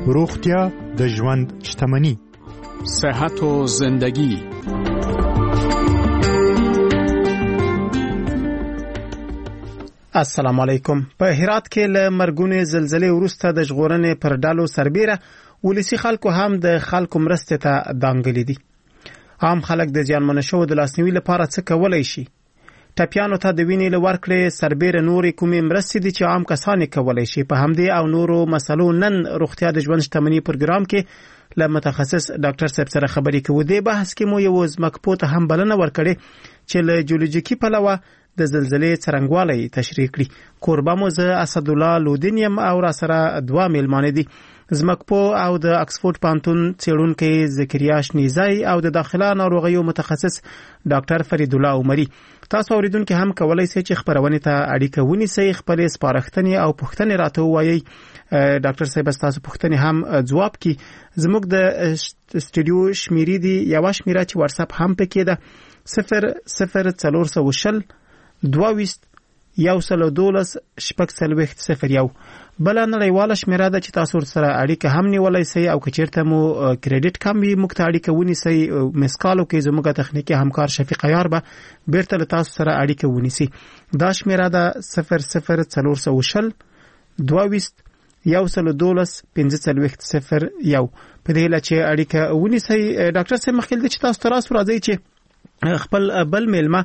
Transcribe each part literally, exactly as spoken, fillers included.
روغتیا د ژوند شتمني. صحت و زندگی. السلام علیکم. په هرات کې له مرګونې زلزلې وروسته د ژغورنې پر ډالو سربېره ولسی خلکو هم د خلکو مرستې ته دانګلي دي. عام خلک د زیانمنو شوو د لاسنیوي لپاره څه کولای شي؟ ټپیانو ته د وینې له ورکړې سربېره نورې کومې مرستې دي چې عام کسان یې کولای شي؟ په همدې او نورو مسلو نن روغتیا د ژوند شتمني پروګرام کې له متخصص ډاکټر صاحب سره خبرې کوو. د بحث کې مو یو ځمکپوه ته هم بلنه ورکړې چې له جیولوژیکي پلوه د زلزلې څرنګوالی تشریح کړي. کوربه مو زه اسدالله لودین یم او را سره دوه میلمانه دي، ځمکپوه او د اکسفورډ پوهنتون څېړونکی ذکریا شنیزی او د داخله ناروغیو متخصص ډاکټر فرید الله عمري. تاسو اوریدونکو هم کولای شئ چې خبرونه ته اړیکه ونیسئ، خپل سپارښتنې او پوښتنې راته ووایئ. ډاکټر صاحب تاسو پوښتنې هم ځواب کی. زموږ د استودیو شمیرې دی یو شمیره چې واتس اپ هم پکې ده صفر صفر څلور سوه شل دوه ویشت یو سل دولس شپږ څلوېښت صفر یو. بل نړیواله شمیره ده چې تاسو سره اړیکه هم نیولای شئ او که چیرته مو کریډټ کم وي موږ ته اړیکه ونیسئ. مسکالو کې زموږ تخنیکی همکار شفیق عیار به بیرته له تاسو سره اړیکه ونیسي. دا شمیره ده صفر صفر څلور سوه شل دوه ویشت یو سل دولس پنځه څلوېښت صفر یو. په دې لاره چې اړیکه ونیسئ. ډاکټر صاحب مخکې چې تاسو ته راسو راځي چې خپل بل میلمه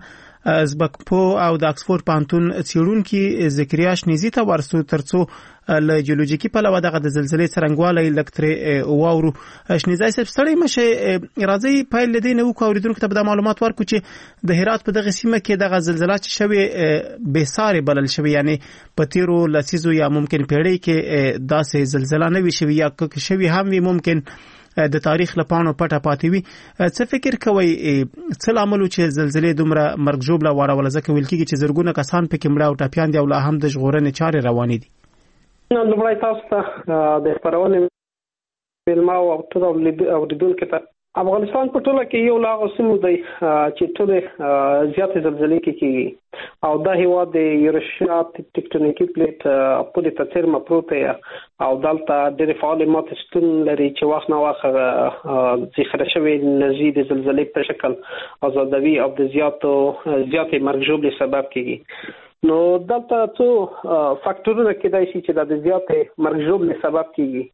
ځمکپوه او د اکسفورډ پوهنتون څېړونکي ذکریا شنیزی ته ورسو ترڅو له جیولوژیکي پلوه دغه د زلزلې څرنګوالی لږ ترې واورو. شنیزی صاحب ستړی مه شئ، راځئ پیل له دې نه وکړو، اورېدونکو ته به دا معلومات ورکړو چې د هرات په دغه سیمه کې دغه زلزله چې شوې بېسارې بلل شوې، یعنی په تېرو لسیزو یا ممکن پیړۍ کې داسې زلزله نه وي شوې، یا که شوې هم وي ممکن د تاریخ له پاڼو پټه پاتې وي. څه فکر کوئ څه لامل و چې زلزلې دومره مرګ ژوبله واړوله؟ ځکه ویل کېږي چې زرګونه کسان پکې مړه او ټپیان دي او لا هم د ژغورنې چارې روانې دي. لومړی تاسو ته د خپرونې میلمه او ټولو اورېدونکو ته افغانستان په ټوله کې یو له هغو سیمو دی چې ټولې زیاتې زلزلې کې کېږي او دا هېواد د یوریشیا ټیکټونیکي پلیټ پولې ته څیرمه پروت دی او دلته ډېرې فعالې ماتې شتون لري چې وخت نه وخت ذخیره شوې انرژي د زلزلې په شکل ازادوي او د زیاتو زیاتې مرګ ژوبلې سبب کېږي. نو دلته څو فاکټورونه کېدای شي چې دا د زیاتې مرګ ژوبلې سبب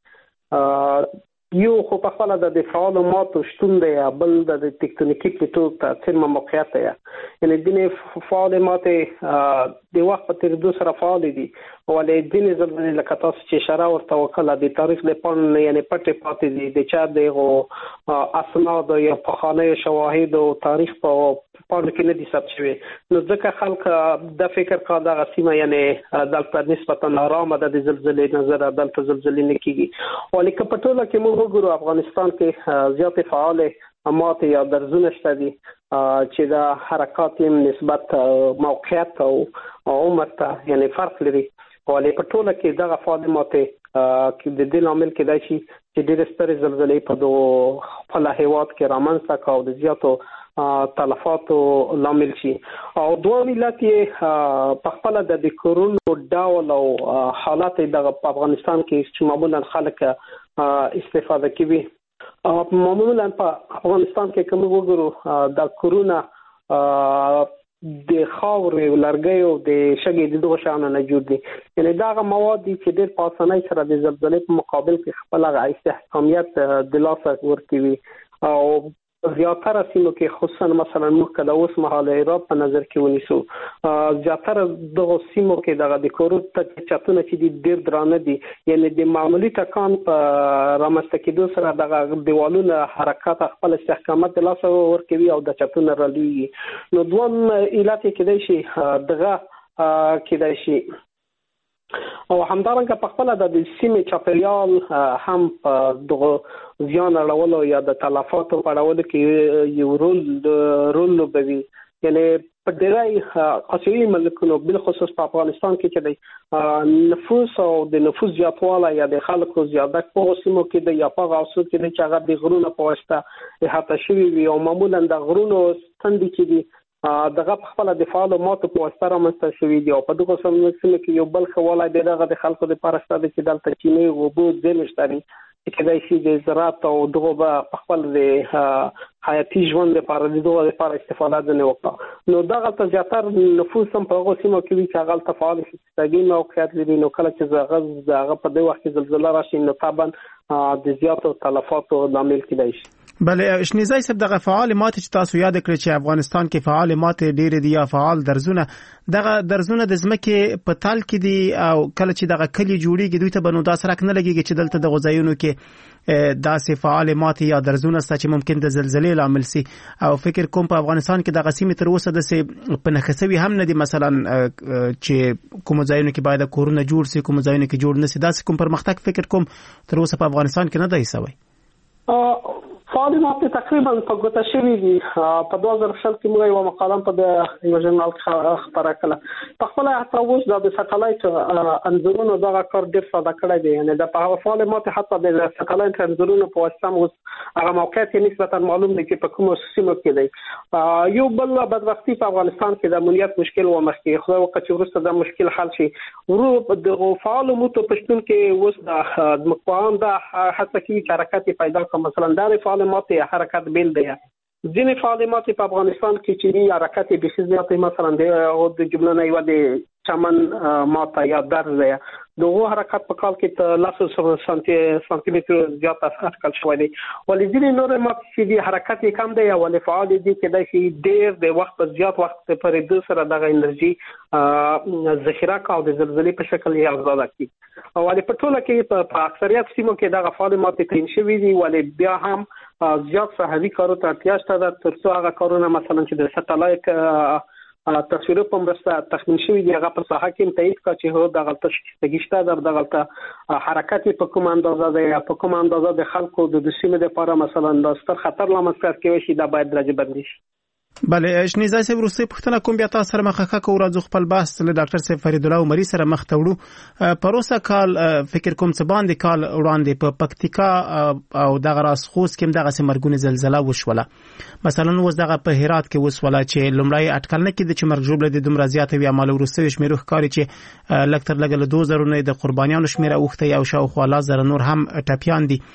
کېږي. یو خو په خپله د فعالو ماتو شتون دی، بل د ټیکټونیکي پلیټو ته څیرمه موقعیت دی. یعنې ځینې فعالې ماتې د وخت په تېرېدو سره فعالې دي، ولې ځینې زلزلې لکه تاسو چې اشاره ورته وکړه د تاریخ د پاڼو نه یعنې پټې پاتې دي، د چا د هغو اسنادو یا پخوانیو شواهدو تاریخ په پاڼو کې نه دي ثبت شوي. نو ځکه خلک د فکر کا دغه سیمه یعنې دلته نسبتا آرامه ده د زلزلې نظره، دلته زلزلې نه کېږي. ولې که په ټوله کې موږ وګورو افغانستان کې زیاتې فعالې ماتې یا درزونه شته دي چې د حرکات یې نسبت موقعیت او عمر ته یعنې فرق لري. ولې په ټوله کې دغه فعالې ماتې د دې لامل کېدای شي چې ډېرې سترې زلزلې په دغو خپل هېواد کې رامنځته کړه او د زیاتو تلفاتو لامل شي. او دوه ملت یې په خپله د د کورونو ډول او حالات دغه په افغانستان کې چې معمولا خلک استفاده کوي. معمولا په افغانستان کې کوم وګورو د کورونه د خاورې لرګیو د شګې د دغو شیانو نه جوړ دي. یعنې دغه مواد دي چې ډېر په اسانۍ سره د زلزلې په مقابل کې خپل هغه استحکامیت د لاسه ورکوي. او زیاتره سیمو کې خصوصا مثلا موږ که د اوس مهال هرات په نظر کې ونیسو، زیاتره دغو سیمو کې دغه د کورو چتونه چې دي ډېر درانه دي، یعنې د معمولي ټکان په رامنځته کېدو سره دغه دیوالونه حرکت خپل استحکامات د لاسه ورکوي او د چتونه رالویږي. نو دویم علت یې کېدای شي دغه کېدای شي او همدارنګه په خپله د سیمې چاپېریال هم په دغو زیان اړولو یا د تلفاتو په اړولو کې یو رول رول لوبوي. یعنې په ډېری اسیایي ملکونو بالخصوص په افغانستان کې چې دی نفوس او د نفوس زیاتوالی یا د خلکو زیادت په سیمو کې دی یا په هغه اوسو کې دی چې هغه د غرونو په واسطه احاطه شوي وي او معمولا د غرونو څنډې چې دي دغه په خپله د فعالو ماتو په واسطه رامنځته شوي دي او په دغو سیمو کې یو بل ښه والی دی دغه د خلکو دپاره شته دی چې دلته چینې اوبو زیرمې شته دي کېدای شي د زراعت او دغه په خپل د حیاتي ژوند لپاره د دغه لپاره استفاده نه وکړه نو دغه ته زیاتره نفوس هم په هغه سیمه کې وي چې هغه ته فعال استګي موقعیت لري نو کله چې زغز هغه په دغه وخت زلزلہ راشي نو طبعا د زیاتو تلفاتو لامل کېدای شي. بله شنیزای صاحب دغه فعال مات چې تاسو یاد کړئ چې افغانستان کې فعال مات ډېر دي یا فعال درزونه دغه درزونه د ځمکې په تال کې دي او کله چې دغه کلی جوړیږي دوی ته بنو دا سره نه لګيږي چې دلته د غځایونو کې داسې فعال مات یا درزونه ست چې ممکن د زلزلې لامل سي او فکر کوم په افغانستان کې دغه سیمه تر اوسه د په نخسوي هم نه دي مثلا چې کوم ځایونه کې باید کورونه جوړ سي کوم ځایونه کې جوړ نشي داسې کوم پرمختګ فکر کوم تر اوسه په افغانستان کې نه دی سوی. فعالیت تقریبا په ګوته شوی دي په دوه زره شل کې موږ یو مقاله په د یو ژورنال خبره کړه په خپل حتی اوس د سټلایټ انځورونو دغه کار ډېر ساده کړی دی یعنی د په فعالیت حتی د سټلایټ انځورونو په واسطه اوس هغه موقعیت نسبتا معلوم دی چې په کومو سیمو کې دی. یو بل بدبختی په افغانستان کې د امنیت مشکل و مخکې خو وخت چې ورسته د مشکل حل شي ورو د فعال موته پښتون کې اوس د مقام د حتی کې حرکت پیدا کوم مثلا د فعالیت حرکت بیل دی ځینې فعالیت په افغانستان کې چې حرکت به خصوصیات مثلا د جمله نه یو د چمن ماته یا درز دی دغه حرکت په کال کې ته لس سانتي متر زیات اټکل شوی دی ولې ځینې نور ماته چې حرکت کم دی او فعال دي چې د شي ډیر د وخت په زیات وخت پرې د سره دغه انرژي ذخیره کاو د زلزلې په شکل یې آزاد کړي او ولې په ټوله کې په اکثریت سیمو کې دغه فعالیت تکرین شوی دی ولې بیا هم زیات صحوي کارو ته اړتیا شته د ترڅو هغه کارونه مثلا چې د سټلایټ تصویر په مرسته تخمین شوی دی هغه په ساحه کې تایید کا چې هو دغه تشکیشته د دغه حرکت په کوم اندازه ده په کوم اندازه د خلکو د سیمې لپاره مثلا د ستر خطر لامل کوي شي دا باید درجه بندي شي. بله شنیزای صاحب روسي پښتنه کوم بیا تاسو سره مخه کو راځو خپل بحث له ډاکټر صاحب فرید الله عمري سره مخ تړو پروسه کال فکر کوم څه باندې کال وړاندې په پکتیکا او دغه راس خوست کې دغه سمرګونی زلزلہ وشوله مثلا اوس دغه په هرات کې وسوله چې لومړی اټکل نه کېد چې مرګ جوړ د دومره زیات وي عمل ورسوي شمیرو ښکاری چې لکتر لګل دوه زره نه د قربانیانو شمیره اوخته او شاوخوا لا زره نور هم ټپیان دي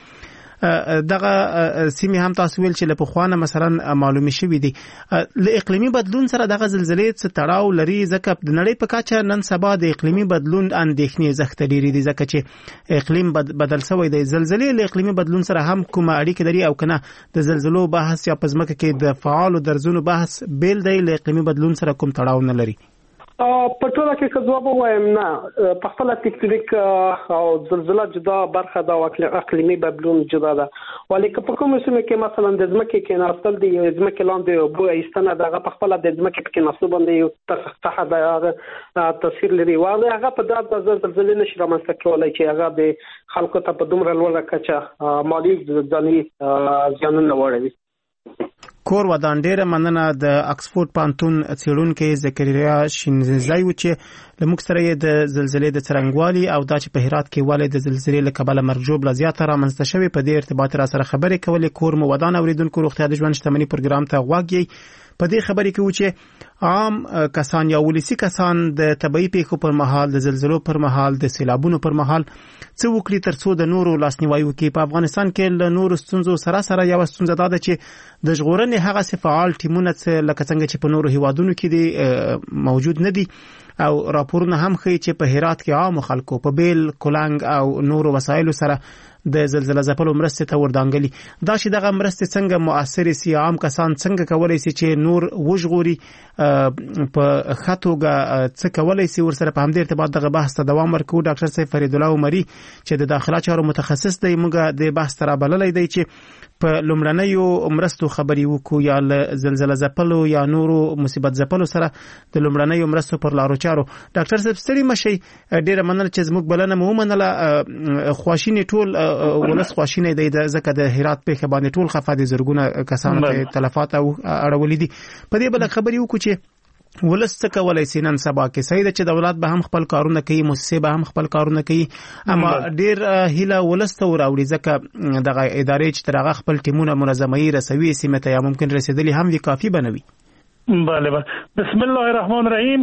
دغه سیمه هم تاسو ویل چې له پخوانه مثلا معلومه شوې دي له اقلیمي بدلون سره دغه زلزلې څخه تړاو لري ځکه د نړۍ په کچه نن سبا د اقلیمي بدلون اندېښنې زښت لري دي ځکه چې اقلیم بدل شوی دی زلزلې له اقلیمي بدلون سره هم کومه اړیکه لري او کنه د زلزلو بحث یا پزماکه کې د فعال درزونو بحث بیل دی له اقلیمي بدلون سره کوم تړاو نه لري. په ټوله کې که ځواب وایم نه په خپل تکتونیک او زلزلہ جدا برخه دا اقلیمي بدلون جدا ده ولې که په کوم سیمه کې مثلا د ځمکې کې ناستل دي ځمکې لاندې بو ایستنه دغه په خپل د ځمکې کې ناستل باندې یو تخته ده تاثیر لري واله هغه په دغه زلزلې نشي رامنځته کولای چې هغه د خلکو ته په دومره لوړه کچه مالی ځاني ځانونه وړي. کور ودان ډیره مننه د اکسفورد پانتون څېړونکو زکریا شینزای و چې لمک سره د زلزلې د څرنګوالي او د چې په هرات کې والي د زلزلې له کبله مرجوب لا زیاته را منځته شوی په دې ارتباط را سره خبرې کولې کور مو ودان اوریدونکو روغتیا د ژوند شتمنۍ پروګرام ته غواګي په دې خبرې کې و چې عام کسان یا ولسی کسان د طبي پیښو پر مهال د زلزلو پر مهال د سیلابونو پر مهال څه وکړي ترڅو د نورو لاسنیوي وکړي. په افغانستان کې له نورو ستونزو سره سره یو ستونزه ده چې د ژغورنې هغه فعال ټیمونه لکه څنګه چې په نورو هیوادونو کې دي موجود نه دي او راپورونه هم ښیي چې په هرات کې عام خلکو په بیل کولنګ او نورو وسایلو سره د زلزلہ ځپلو مرستې ته وردانګلي دا چې دغه مرستې څنګه مؤثر سي عام کسان څنګه کولای شي چې نور وژغوري په خاطوګه څه کولای شي ورسره په همدې ارتباط دغه بحث ته دوام ورکوي. ډاکټر صاحب فرید الله عمري چې د داخله چارو متخصص دی موږ د بحث تر بللای دی چې په لومړنیو مرستو خبري وکړو یا زلزلہ ځپلو یا نورو مصیبت ځپلو سره د لومړنیو مرستو پر لارو چارو. ډاکټر صاحب ستړي مشي ډیره مننه چې زموږ بلنه مو منله خواشینی ټول ولس خواشینه دی ځکه د هرات په باندې ټول خفه دي زرګونه کسان ته تلفات او اړولې دي په دې بل خبري وکړو چې ولس څه کولای شي نن سبا کې سید چې دولت به هم خپل کارونه کوي مؤسسه به هم خپل کارونه کوي اما ډیر هیله ولس ته وراوړي ځکه دغه ادارې چې ترغه خپل ټیمونه منظمي رسوي سیمه ته یا ممکن رسیدلی هم وی کافی بنوي. بله بله بسم الله الرحمن الرحیم.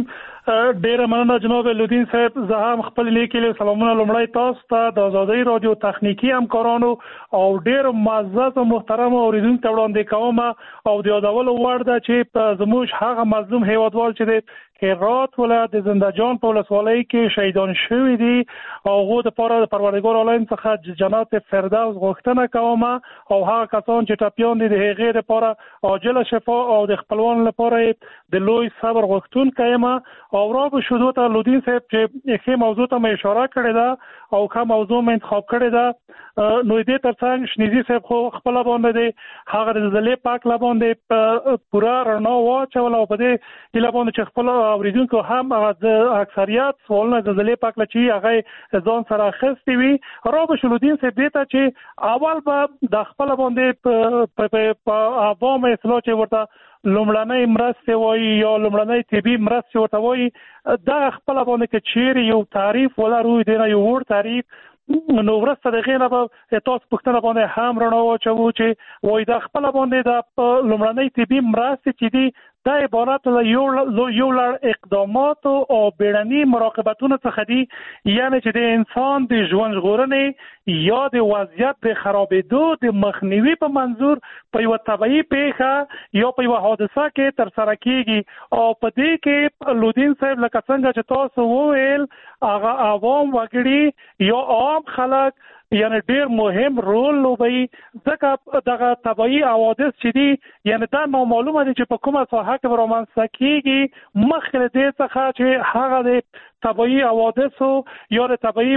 ډیر مننه جناب لودین صاحب. زه هم خپل لیکلي سلامونه لومړی تاسو ته د آزادۍ رادیو تخنیکی همکارانو او ډیر معزز او محترم اوریدونکو ته وړاندې کوم او د یادولو وړ ده چې زموږ هغه مظلوم هیوادوال چې د هرات ولایت د زندهجان په ولسوالۍ کې شهیدان شوي دي او هغو دپاره د پروردګار عالم څخه جنات فردوس غوښتنه کوم او هغه کسان چې ټپیان دي د هغې دپاره عاجله شفا او د خپلوانو لپاره د لوی صبر غوښتونکی یم. او را به شروع ته لودین صاحب چې ښې موضوع ته مې اشاره کړې ده او ښه موضوع مې انتخاب کړې ده، نو دې ترڅنګ شنیزي صاحب خو خپله باندې دی هغه د زلزلې په هکله باندې پوره رڼا واچوله او په دې هیله باندې چې خپل اورېدونکو هم هغه د اکثریت سوالونه د زلزلې په هکله چې هغه ځان سره اخیستي وي. را به شو لودین صاحب دې ته چې اول به د خپله باندې په عوام اصلاح چې ورته لومړنۍ مرستې وایي یا لومړنۍ طبي مرستې ورته وایي، دغه خپله باندې که چیرې یو تعریف ولرو، د نه یو وړ تعریف، نو وروسته د هغې نه به تاسو پوښتنه باندې هم رڼا واچوو چې وایي د خپله باندې د لومړنۍ طبي مرستې چې دي دا عبارت له یو یو لړ اقداماتو او بیړني مراقبتونو څخه دي، یعنی چې د انسان د ژوند ژغورنې یا د وضعیت د خرابېدو د مخنیوي په منظور په یوه طبیعي پیښه یا په یوه حادثه کې ترسره کیږي. او په دې کې لودین صاحب لکه څنګه چې تاسو وویل هغه عوام وګړي یا عام خلک یعنی ډیر مهم رول لوبوي، ځکه دغه طبیعي حوادث چې دي یعنی دا نامعلومه دي چې په کومه ساحه کې به رامنځته کیږي مخکې له دې څخه چې هغه د طبیعي حوادثو یا د طبیعي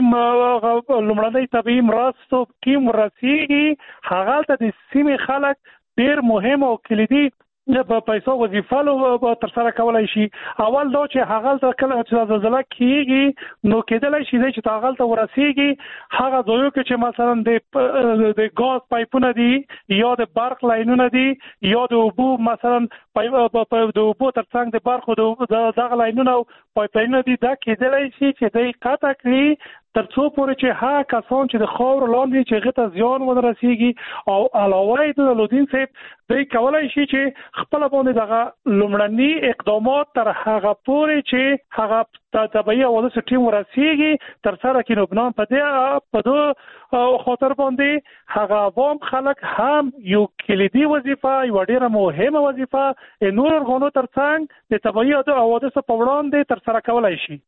لومړنۍ طبیعي مرستو ټیم ورسیږي، هغلته د سیمې خلک ډیر مهم او کلیدي په پیسو وظیفه لو ترسره کولی شي. اول دا چې هغلته کله چې زلزله کیږي نو کېدلی شي چې هغلته ورسیږي هغه ځایو کې چې مثلا د ګاز پایپونه دي یا د برق لاینونه دي یا د اوبو مثلا د اوبو ترڅنګ د برق دغه لاینونه او پایپلاینونه دي، دا کېدلی شي چې دوی قطع کړي تر څو پورې چې هغه کسان چې د خاورو لاندې چې هغې ته زیان ونه رسېږي. او علاوه یې د لودین صاحب دوی کولی شي چې خپله باندې دغه لومړني اقدامات تر هغه پورې چې هغه طبیعي حوادثو ټیم ورسېږي ترسره کړي. نو بنان په دې په دو خاطر باندې هغه عوام خلک هم یو کلیدي وظیفه، یوه ډېره مهمه وظیفه نور ارګانو ترڅنګ د طبیعي حوادثو په وړاندې ترسره کولی شي.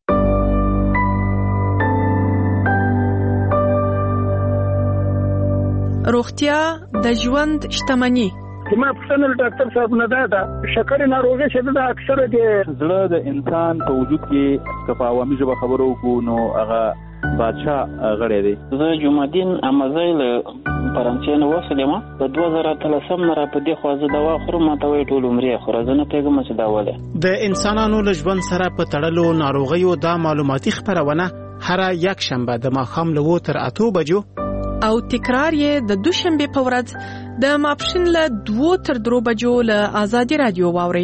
روغتیا د ژوند شتمني. ما پوښتنه ډاکټر صاحب نه ده د شکرې ناروغي چې ده اکثره د زړه د انسان په وجود کې که په عوامي ژبه خبرو وکړو نو هغه بادشاه غړی دی. زه جمعدین امازی له فرانسې نه وسلم په دوه زره اتلسم نه را په دې خوا زه دوا خورم، ماته وایي ټول عمر یې خوره، زه نه پوهېږم چې دا ولې. د انسانانو له ژوند سره په تړلو ناروغیو دا معلوماتي خپرونه هره یک شنبه د ماښام له اووه تر اتو بجو او تکرار یې د دوشنبه په ورځ د ماپښین له دوه تر درو بجو له آزادي رادیو واوري.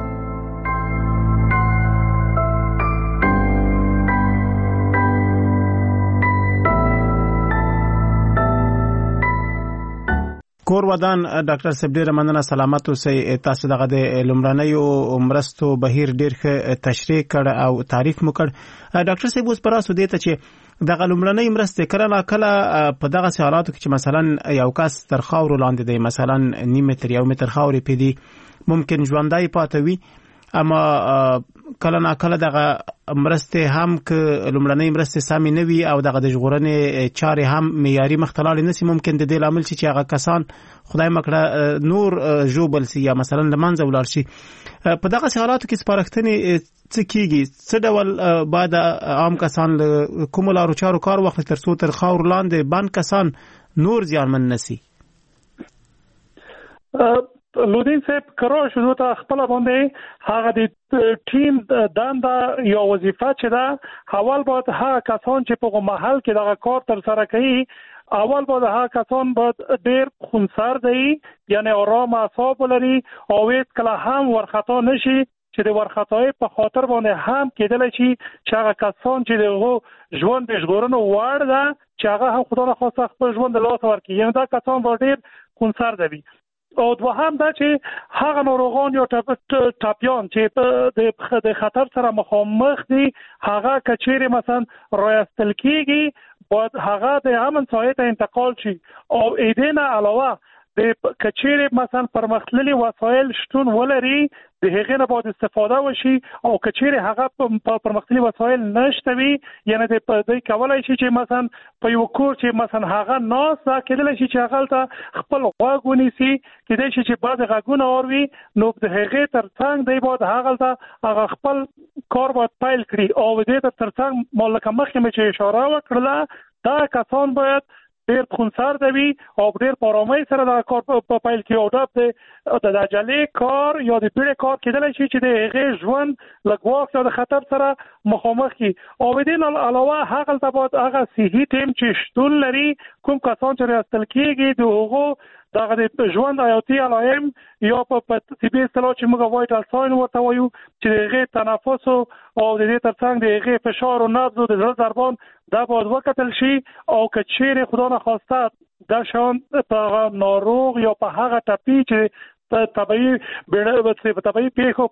کور ودان ډاکټر صاحب ډیره مننه، سلامت اوسئ. تاسو دغه د لومړنیو مرستو بهیر ډیر ښه تشریح کړ او تعریف مو کړ. ډاکټر صاحب اوس پراسو دی ته چې دغه لومړنۍ مرستې کله نا کله په دغه حالاتو کې چې مثلا یو کس تر خاورو لاندې دی، مثلا نیم متر یو متر خاورې پې دي، ممکن ژوندی پاتې وي، اما کله نا کله دغه مرستې هم که لومړنۍ مرستې سمې نه وي او دغه د ژغورنې چارې هم معیاري مخته لاړې نه سي، ممکن د دې لامل شي چې هغه کسان خدای مکړه نور ژوبل سي یا مثلا له منځه ولاړ شي. په دغه حالاتو کې سپارښتنې څه کیږي؟ څه ډول باید عام کسان له کومو لارو چارو کار واخلي تر څو تر خاورو لاندې بند کسان نور زیانمن نه سي؟ لودین صاحب کرا شروع ته خپل باندې هغه د ټیم دنده یا وظیفه چې ده اول باید هغه کسان چې په محل کې دغه کار تر سره کوي اول باید هغه کسان باید ډیر خونسرد وي، یعنی آرام اعصاب ولري او هیڅ کله هم ورخطا نشي چې د ورخطای په خاطر باندې هم کېدلی شي چې هغه کسان چې د ژوند د ژغورنې وړ ده چې هغه هم خدای نخواسته خپل ژوند له لاسه ورکړي، یعنی دا کسان به ډیر خونسرده وي. او دوهم دا چې هغه ناروغان یا ټاپیان چې د خطر سره مخامخ دي هغه کچېره مثلا رایستل کیږي باید هغه د امن سایه ته انتقال شي او ایدنه علاوه د کچېره مثلا پرمختللي وسایل شتون ولري د هغې نه باید استفاده وشي او کچېره هغه په پرمختللي وسایل نشته وي یعنی د دوی کولای شي چې مثلا په یو کور چې مثلا هغه ناس کېدلی شي چې هغه ته خپل غوږ ونیسي کېدای شي چې بعضې غږونه اوري نو د هغې تر څنګ دی باید هغه ته هغه خپل کار باید پیل کړي او دې ته تر څنګ ما لکه مخکې مې چې اشاره وکړله دا کسان باید ډېر خونسرده وي او ډېر په ارامۍ سره دا کار په پیل کړي او د عجلې کار یا د بیړې کار کېدلی شي چې د هغې ژوند له ګواښ یا د خطر سره مخامخ کړي او د دې علاوه هغه ته باید هغه صحي ټیم چې شتون لري کوم کسان چې راستل کېږي د هغو دغه د ژوند حیاتي علایم یا په طبي اصطلاح چې موږ وایټل ساین ورته وایو چې د هغې تنفس او د دې تر څنګ د هغې فشار او نبض او د زړه ضربان دا باید وکتل شي او که چیرې خدا نخواسته دا شان په ناروغ یا په هغه ټپي چې طبيعي بیړه طبيعي پیښو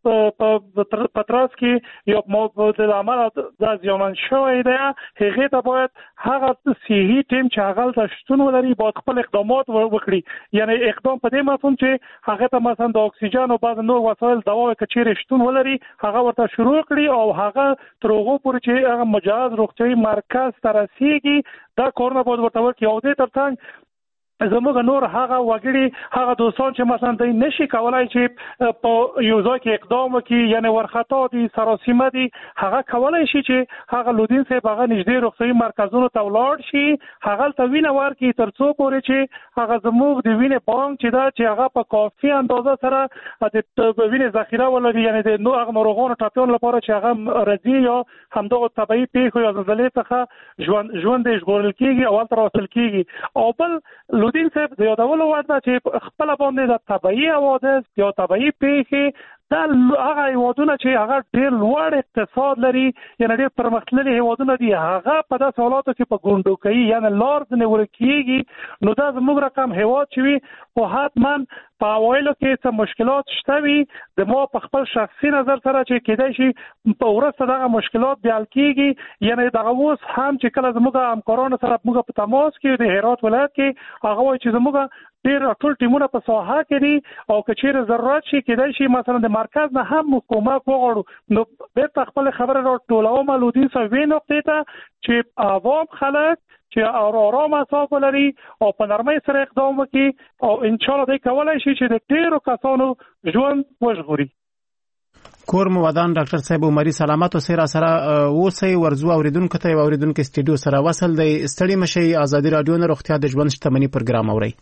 په پتراس کې یا د عمل د زیانمن شوی دی هغه ته باید هغه صحي ټیم چې هغه ته شتون ولري باید خپل اقدامات وکړي یعنی اقدام په دې مفهوم چې هغه ته مثلا د اکسیجن او بعض نور وسایل دوا کچېره شتون ولري هغه ورته شروع کړي او هغه تر هغه پورې چې هغه مجهز روغتیايي مرکز ته رسیږي دا کارونه باید ورته وکړي او دې تر څنګ زموږ نور هغه وګړي هغه دوستان چې مثلا دوی نشي کولای چې په یو ځای کې اقدام وکړي یعنی ورخطا دي سراسیمه دي هغه کولای شي چې هغه لودین صاحب هغه نږدې روغتیايي مرکزونو ته ولاړ شي هغه ته وینه ورکړي تر څو پورې چې هغه زموږ د وینې بانک چې دا چې هغه په کافي اندازه سره د وینې ذخیره ولري یعنی د نو هغه ناروغانو ټاپیانو لپاره چې هغه راځي یا همدغه طبيعي پیښو یا زلزلې څخه ژوند ژوند یې ژغورل کېږي او هلته راوستل کېږي او بل لودین صاحب د یادولو وړ ده چې خپل باندې د طبيعي حوادث یا طبيعي پیښې دا هغه هیوادونه چې هغه ډېر لوړ اقتصاد لري یعنې ډېر پرمختللي هیوادونه دي هغه په داسې حالاتو کې په ګونډوکۍ یعنې لار ځنې ورکېږي نو دا زموږ رقم هیواد چې وي خو حتما په اوایلو کې څه مشکلات شته وي د ما په خپل شخصي نظر سره چې کېدای شي په وروسته دغه مشکلات بیا حل کېږي یعنې دغه اوس هم چې کله زموږ همکارانو سره موږ په تماس کې د هرات ولایت کې هغه وایي چې زموږ ډېر ټول ټیمونه په ساحه کې دي او که چیرې ضرورت شي کېدای شي مثلا د مرکز نه هم کومک وغواړو نو بیرته خپل خبره راټولوم لودین صاحب وې نقطې ته چې عوام خلک چې آرام اعصاب ولري او په نرمۍ سره اقدام وکړي او ان شاء الله دوی کولی شي چې د ډېرو کسانو ژوند وژغوري کور مو ودان ډاکټر صاحب عمري سلامت او سره سره اوسئ ورزو اوریدونکو ته اوریدونکو استډیو سره وصل دی ستړي مشي ازادي رادیو نه روغتیا د ژوند شتمنۍ پروګرام اوري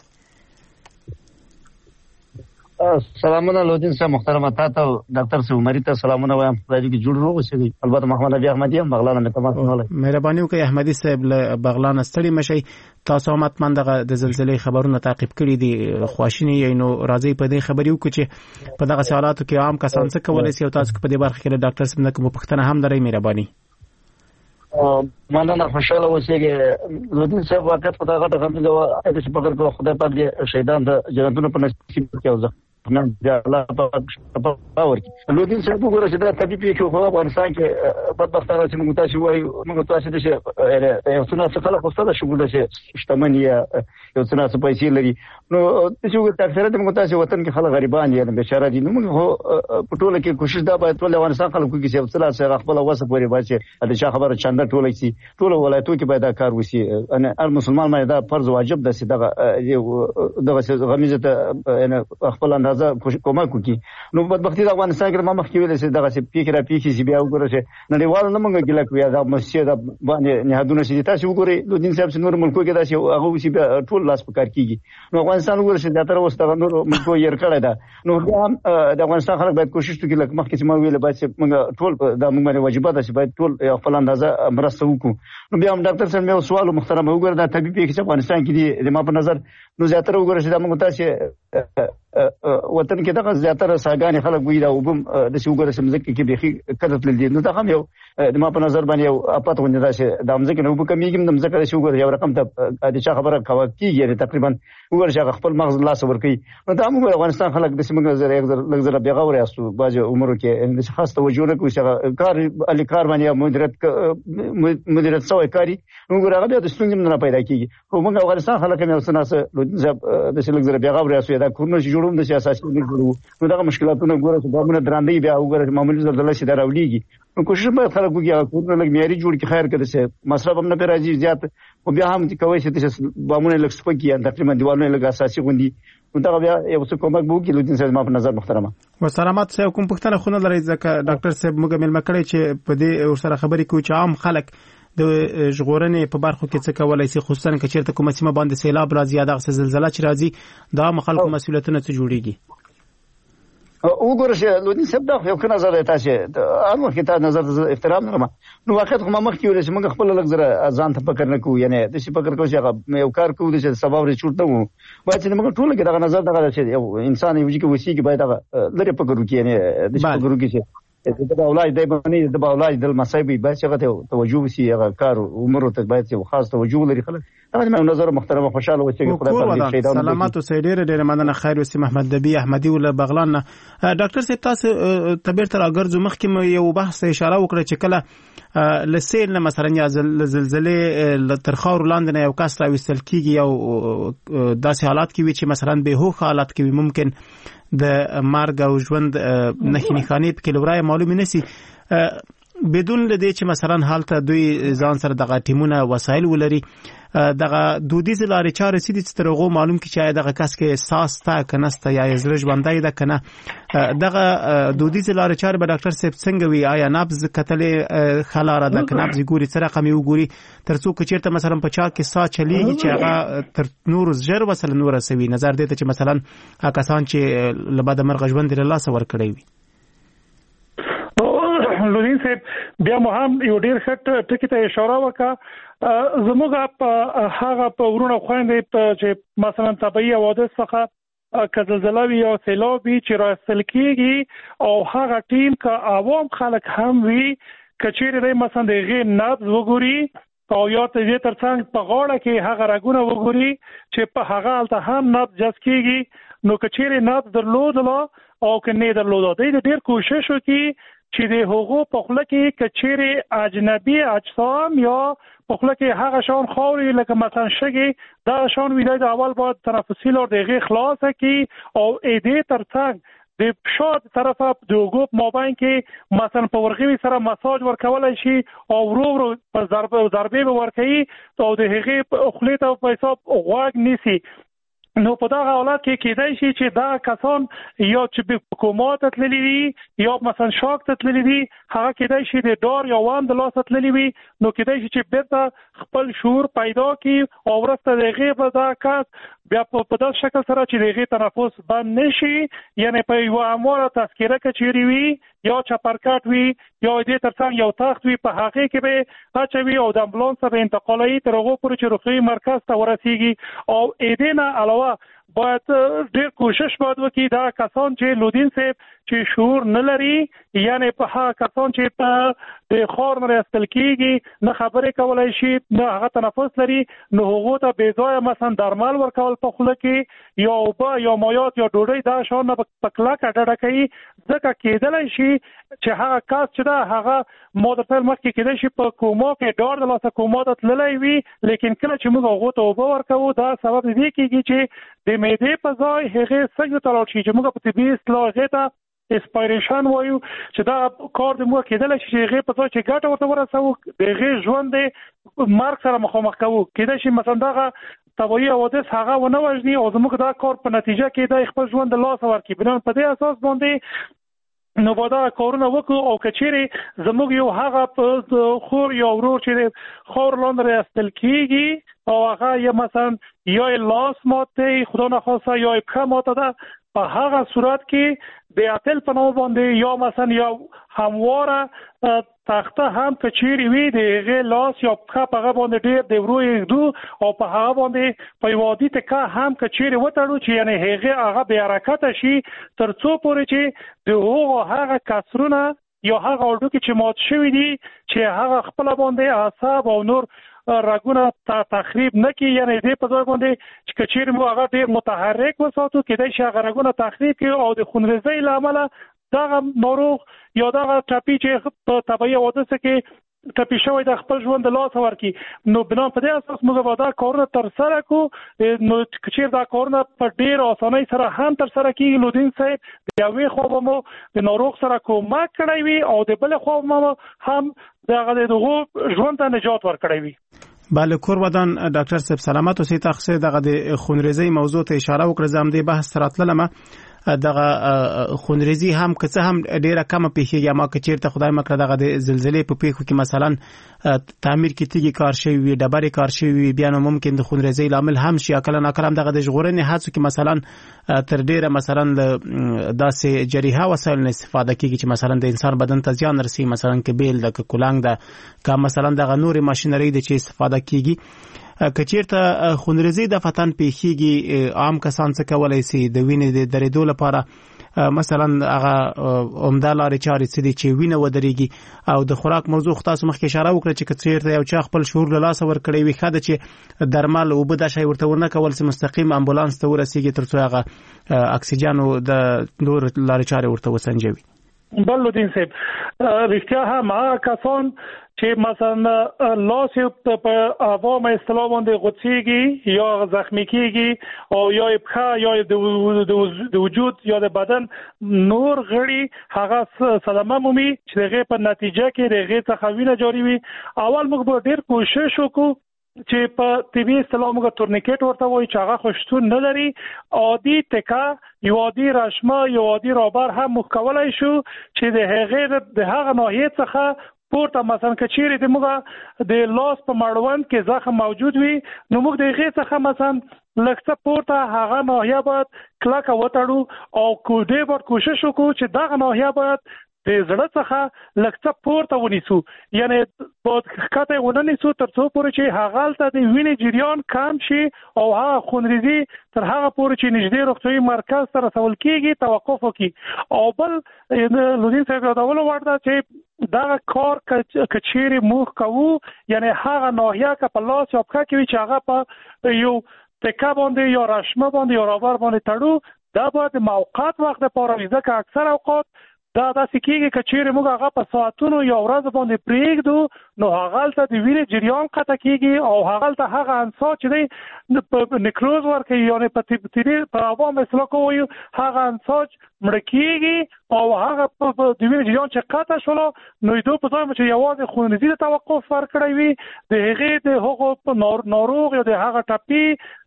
سلامونه لودین صاحب محترم تاسو ډاکټر صاحب عمري ته سلامونه وایم خدای دې جوړ روغ اوسئ البته محمد ابي احمدي هم بغلان نه تماس نه مهرباني وکړئ احمدي صاحب له بغلان ستړي مشي تاسو هم اتمن دغه د زلزلې خبرونه تعقیب کړي دي خواشینی نو راځي په دې خبرې وکړي چې په دغه حالاتو کې عام کسان څه کولای شي او تاسو په دې برخه کې ډاکټر صاحب نه کوم پوښتنه هم لرئ مهرباني مننه خوشاله اوسئ لودین صاحب واقعیت په دغه ټکو کې چې په خپل خدای پاک دې شهیدان د جنتونو په نصیب کړي او نن د الله په باور کې لودین صاحب وګوره چې دا طبيعي پیښو په افغانستان کې بدبختانه چې موږ تاسو وایو موږ تاسو د څه یو څه څه خلک خو شغل چې شتمن یا یو څه څه پیسې لري نو چې وګورئ اکثره د موږ تاسو وطن کې خلک غریبان دي بیچاره دي نو موږ په ټوله کې کوشش دا باید ټول افغانستان خلکو کې چې څه څه خپل وسه پورې بچي د چا خبره چنده ټوله شي ټول ولایتو کې باید کار وشي انا هر مسلمان باید دا فرض واجب ده چې دغه دغه غمیزه ته خپل اندازه کومک وکړي نو بدبختی د افغانستان کې ما مخکې ویل چې دغه فکر راپیږي چې بیا وګورئ چې نړیوال نه مونږ ګیله کوي دا مسجد باندې نهادونه چې تاسو وګورئ لودین صاحب چې نور ملکو کې دا چې هغه وسی بیا ټول لاس په کار کیږي نو افغانستان وګورئ چې دا تر اوسه دا نور ملکو یې کړی دا نو د افغانستان خلک باید کوشش وکړي لکه مخکې چې ما ویل باید چې موږ ټول د موږ باندې واجبات چې باید ټول خپل اندازه مرسته وکړو نو بیا هم ډاکټر صاحب یو سوال محترم وګورئ دا طبيعي پیښې افغانستان کې دي د ما په نظر نو زیاتره وګورئ چې دا موږ تاسو وطن کې دغه زیاتره ساګانې خلک وي دا وبم د شوګر سمځکه کې بيخي کړت لدی نو دا هم یو د ما په نظر باندې یو اپات غونډه ده چې د امځکه نو کمیږي د امځکه شوګر یو رقم ته د چا خبره کاوه کیږي یعنی تقریبا وګور چې خپل مغز لا صبر کوي نو دا موږ افغانستان خلک د سیمه زره یک زره لږ زره بیغور یاستو باج عمرو کې د خاص توجه نه کوي چې کار علي کار باندې مدیریت مدیریت سوی کاری موږ راغلی د ستونزې نه پیدا کیږي خو موږ افغانستان خلک هم سناسه د لږ زره بیغور یاستو دا کورنه جوړوم د سیاسي نو دا مشکلاتونه ګوره چې دا موږ درانده بیا وګوره معمولی زلزلہ شي دراولېږي نو کوشش به خلک وکړي کورنه لګ معیاري جوړ کی خیر کړي چې مصرف هم نه پیراځي زیات او بیا هم کوي چې بامونه لګ سپکی ان تقریبا دیوالونه لګ اساسي غوندي نو دا بیا یو څه کومک بو کې لودین صاحب ما په نظر محترمه و سلامات صاحب کوم پښتنه خونه لري ځکه ډاکټر صاحب موږ مل مکړی چې په دې ورسره خبرې کوي چې عام خلک د ژغورنې په برخو کې څه کولای شي خصوصا که چیرته کومه سیمه باندې سیلاب راځي یا دغه زلزلہ چې راځي دا مخالف مسؤلیتونه څه جوړيږي وګوره چې لودین صاحب دا یو څه نظر راته چې هغه وخت ته نظر احترام نه نو واقعیت کومه مخ کې ولې چې موږ خپل لږ زره ځان ته فکر نه کوو یعنی د شي فکر کوو چې یو کار کوو چې سبب لري چورته وو باید چې موږ ټول کې دا نظر دا چې یو انسان یو چې وسی کې باید دا لري فکر وکړي یعنی د شي فکر وکړي چې د اولاد د باندې د اولاد د مصايبي باید چې توجه وسی هغه کار عمر ته باید یو خاص توجه لري خلک دا مې نظر محترم خوشاله و چې خدای په دې شي سلامات او سیدیر ډېر مننه خیر وسی محمد نبی احمدی ول بغلان ډاکټر صاحب تاسو تبیر تر اگرځو مخکې یو بحث اشاره وکړه چې کله لسیل نه مثلا یا زلزلې تر خاور لاندې نه یو کس راوستل کیږي او داسې حالات کې وي چې مثلا به هوښ حالات کې ممکن د مرګ او ژوند نښې نښانې پکې لورای معلوم نشي بدون لدې چې مثلا حالت دوی ځان سره دغه ټیمونه وسایل ولري دغه دودیز لارې چارې سیدي چې ترغو معلوم کی چې دغه کس کې ساس تا کنسته یا زړه ژوندۍ ده کنه دغه دودیز لارې چارې به ډاکټر صاحب څنګه وی آیا نبض کتلې خلاره ده کنه نبض ګوري سره رقم یو ګوري ترڅو چې چیرته مثلا په چا کې سا چلیږي چې هغه تر نور زر وسل نور سوي نظر دې ته چې مثلا کسان چې لبد مرغ ژوند لري الله سور کړی وي لودین صاحب بیا مو هم یو ډیر ښه ټکی ته اشاره وکړه زموږ په هغه په ورونه خويندې چې مثلا طبيعي حوادث څخه که زلزلہ وي او سیلاب وي چې راستل کیږي او هغه ټیم که عوام خلک هم وي که چیرې مثلا د غیر نبض وګوري او یا ته دې ترڅنګ په غاړه کې هغه رګونه وګوري چې په هغه حالت هم نبض جذب کیږي نو که چیرې نبض درلودله او که نه درلوده دې ډیر کوشش وکړي چې د هغو په خله کې کچېره اجنبي اجسام یا په خله کې هغه شان خوري لکه مثلا شګي دا شان ویلای د اول باید تنفسي لور دغه خلاصه کی او اېدې ترڅنګ د شاد طرفه د هغو مابین کې مثلا په ورغوي سره مساج ورکولای شي او ورو ورو په ضربه ضربې ورکوي او د هغه خله ته په حساب غواګ نیسي نو په دا حالت کې کېدای شي چې دا کسان یا چې په کومات تللی وي یا مثلا شاک تللی وي هغه کېدای شي د ډار یا وان د لاس تللی وي نو کېدای شي چې بیرته خپل شعور پیدا کړي او ورسته دغه په دا کس بیا په داسې شکل سره چې دغه تنفس بند نشي یعنی په یو امور تذکره کې چیرې وي یا چپرکټ وي یا دې ترڅنګ یو تخت وي په هغه کې به اچوي او د امبولانس په انتقالي تر هغه پورې چې روغتي مرکز ته ورسیږي او اې دې نه علاوه باید ډېر کوشش باید وکړي دا کسان چې لودین صاحب چې شعور نه لري یعنی په هغه کسان چې په د خور نه راستل کیږي نه خبرې کولای شي نه هغه تنفس لري نو هغه ته بې ځایه مثلا درمل ورکول په خوله کې یا اوبه یا مایات یا ډوډۍ دا شان نه په کلکه ډډه کوي ځکه کېدلی شي چې هغه کس چې دا هغه ما د پیل مخکې کېدای شي په کوما کې ډار د لاسه کوما ته تللی وي لیکن کله چې موږ هغو ته اوبه ورکوو دا سبب دې کېږي چې د معدې په ځای هغې سږو ته لاړ شي چې موږ په طبي اصطلاح هغې ته اسپایریشن وایو چې دا کار د موږ کېدلی شي چې هغې په ځای چې ګټه ورته ورسوو د هغې ژوند د مرګ سره مخامخ کوو کېدای شي مثلا دغه طبيعي حوادث هغه ونه وژني او زموږ دا کار په نتیجه کې د خپل ژوند د لاسه ورکړي بنان په دې اساس باندې نو باید کارونه وکړو او کچېرې زموږ یو هغه په خور یا ورور چې خور لاندې راستل کېږي او هغه یا مثلا یا لاس ماته خدا نخواسته یا پښه ماته ده په هغه صورت کې د اتل په نوم باندې یا مثلا یا همواره تخته هم کچيري وي د هغه لاس یا په هغه باندې ډېر د وروي دو او په هغه باندې په وادي ته هم کچيري وټړو چې یعنی هغه هغه به حرکت شي ترڅو پورې چې د هغه هغه کسرونه یا هغه اورډو کې چې مات شوی دي چې هغه خپل باندې اعصاب او نور راګونه تخریب نکي یعنی دې په ځای باندې چې کچیر مو هغه ډیر متحرک وساتو کېدای شي هغه راګونه تخریب کړي او د خونریزۍ لامل دغه ناروغ یا دغه ټاپي چې په طبيعي حادثه کې ټاپي شوی د خپل ژوند لاس ورکی نو بنا په دې اساس موږ به دا کارونه تر سره کو نو کچیر دا کارونه په ډیر اسانۍ سره هم تر سره کیږي لودین صاحب د یوې خو مو د ناروغ سره کومک کړی وي او د بل خو مو هم دغه دغه ژوند ته نجات ورکړی وي. بله کور ودان ډاکټر صاحب سلامت اوسئ. تاسو دغه د خونریزۍ موضوع ته اشاره وکړه زم دې بحث راتللم دغه خونریزي هم که څه هم ډیره کم پیښیږي اما که چیرته خدای مکړه دغه د زلزلې په پیښو کې مثلا تعمیر کې تیږي کار شوی وي ډبرې کار شوی وي بیا نو ممکن د خونریزي لامل هم شي کله ناکله دغه د ژغورنې هڅو کې مثلا تر ډیره مثلا داسې جریحه وسایل استفاده کیږي چې مثلا د انسان بدن ته زیان رسي مثلا کې بیل د کولانګ د کا مثلا دغه نوري ماشينري د چې استفاده کیږي کچیرته خونریزي د فتن پیښیږي عام کسان څه کولای شي د وینې د درېدو لپاره مثلا هغه عمده لارې چارې څه دي چې وینه ودرېږي او د خوراک موضوع تاسو مخکې اشاره وکړه چې کچیرته یو چا خپل شعور له لاسه ورکړی وي خاله چې درمل او بده شي ورته ورنه کول چې مستقیم امبولانس ته ورسیږي ترڅو هغه اکسیجن او د نور لارې چارې ورته وسنجوي. بلودین صاحب رښتیا هم هغه کسان چې مثلا لاس په عوام اصطلاح باندې غوڅيږي یا زخمی کیږي او یا په یا د وجود یا د بدن نور غړي هغه صدمه مومي چې دغه په نتیجه کې دغه څخه وینه جاری وي. اول موږ به ډیر کوشش وکړو چې په طبي اصطلاح موږ تورنیکټ ورته وایي چې هغه خوشتون نه لري عادي تکا یو عادي رشمه یو عادي رابر هم مخکولای شو چې د هغه د هغه ناحیه څخه پورته مثلا کچيري د موږ د لاس په مړوند کې زخم موجود وي نو موږ د هغه څخه مثلا لکه پورته هغه ناحیه باید کلکه وټړو او کو دې باید کوشش وکړو چې دغه ناحیه باید د زړه څخه لکه پورته ونیسو یعنی باید کته ونیسو ترڅو پورې چې هغه ته د وینې جریان کم شي او هغه خونریزي تر هغه پورې چې نږدې روغتیايي مرکز ته رسول کیږي توقف وکړي. او بل لودین صاحب دا ول ورته چې دا کار کچيري موږ کوو یعنی هغه ناحیه که په لاس یا په کې چې هغه په یو تکا باندې یا رشمه باندې یا رابر باندې تړو دا باید موقت وخت لپاره وي ځکه اکثر اوقات دا داسې کېږي که چیرې موږ هغه په ساعتونو یا ورځ باندې پرېږدو نو هغه ته د وینې جریان قطع کېږي او هغه ته هغه انسا چې دی په نیکروز ورکوي یعنې په تیری په عوام اصطلاح کې وایو هغه انسا مړه کېږي او هغه د وینې جریان چې قطع شولو نو دو په ځای چې یوازې خونریزي ته توقف ورکړی وي د هغې د هغو ناروغ یا د هغه ټپي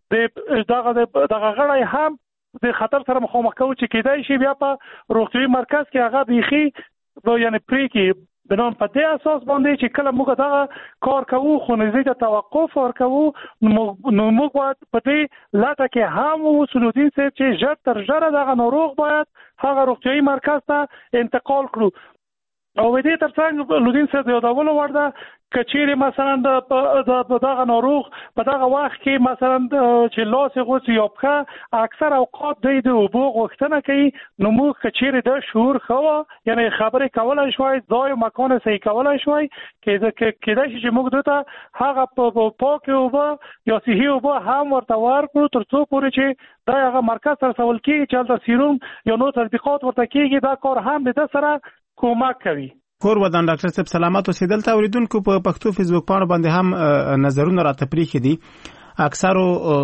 د دغه دغه غړی هم د خطر سره مخامخ کوي چې کېدای شي بیا په روغتیايي مرکز کې هغه بيخي یعنی پرې کې بنان په دې اساس باندې چې کله موږ دا کار کوو خونریزي ته توقف ورکوو نو موږ باید په دې لاټه کې هم وسلودین چې ژر تر ژره دغه ناروغ باید هغه روغتیايي مرکز ته انتقال کړو. او دې ترڅنګ لودین صاحب یادول ورده کچيري مثلا د دغه ناروغ په دغه وخت کې مثلا چې لاس غوڅ یا په اکثر اوقات د دې وبو غوښتنه کوي نو موږ کچيري د شعور خو یعنی خبرې کولای شوي ځای مکان صحیح کولای شوي کې کېدای شي چې موږ دته هغه په پاکه وبو یا صحیح وبو هم ورته ورکړو ترڅو پورې چې دا هغه مرکز سره سوال کیږي چې د سیروم یا نو تطبیقات ورته کیږي دا کار هم د سره کومک کوي. کور ودان ډاکټر صاحب سلامت اوسئ. دلته اوریدونکو په پښتو فیسبوک پاڼه باندې هم نظرونه راته پریښي دي. اکثرو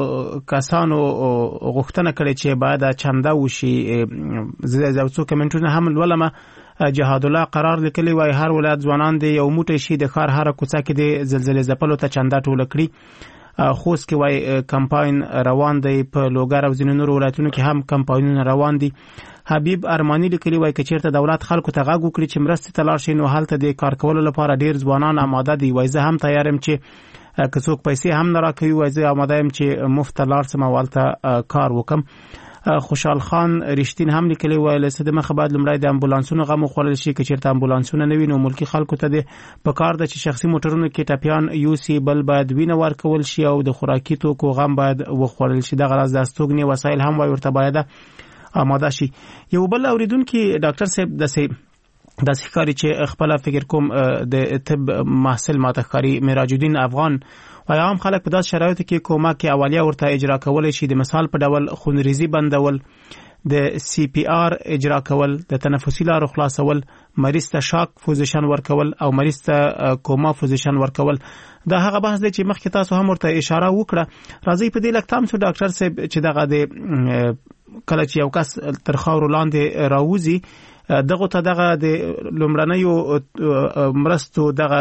کسانو غوښتنه کړې چې باید چنده وشي. زه څو کمنټونه هم ولوم. جهاد الله قرار لیکلی وای هر ولایت ځوانان دی یو موټی شي د خار هر کوڅه کې د زلزلې زپلو ته چنده ټول کړي. خوست کې وای کمپاین روان دی په لوګر او ځینو نورو ولایتونو کې هم کمپاینونه روان دي. حبیب ارمانی لیکلی وای که چیرته دولت خلکو ته غاګو کړی چې مرستې ته لاړ شي نو هلته د کار کولو لپاره ډیر ځوانان آماده دي. وای زه هم تیارم چې که څوک پیسې هم نه راکوي وای زه آماده یم چې مفت لاړ سم او هلته کار وکم. خوشحال خان رښتین هم لیکلی و له صدمه خبر لمړی د امبولانسونو غو خولل شي چې چیرته امبولانسونه نه ویني ملکی خلکو ته د پکار د چې شخصي موټرونو کې ټاپیان یوسی بل باید وینه ورکول شي او د خوراکي توکو غم باید وخورل شي. د غراز د استوګنی وسایل هم ورته باید آماده شي. یو بل اوریدونکو ډاکټر صاحب د سي د ښکاری چې خپل فکر کوم د طب محصل ماتخکاری معراج الدین افغان و عام خلک په داس شرایطو کې کومک اولیه ورته اجرا کولای شي. د مثال په ډول خونریزي بندول، د سی پی آر اجرا کول، د تنفسي لارو خلاصول، مریض ته شاک پوزیشن ورکول او مریض ته کوما پوزیشن ورکول. دا هغه بحث دی چې مخکې تاسو هم ورته اشاره وکړه. راځي په دې لکتام سو ډاکټر صاحب چې دغه د کله چې یو کس تر خاور لاندې راوځي دغه ته دغه د لومړنیو مرستو دغه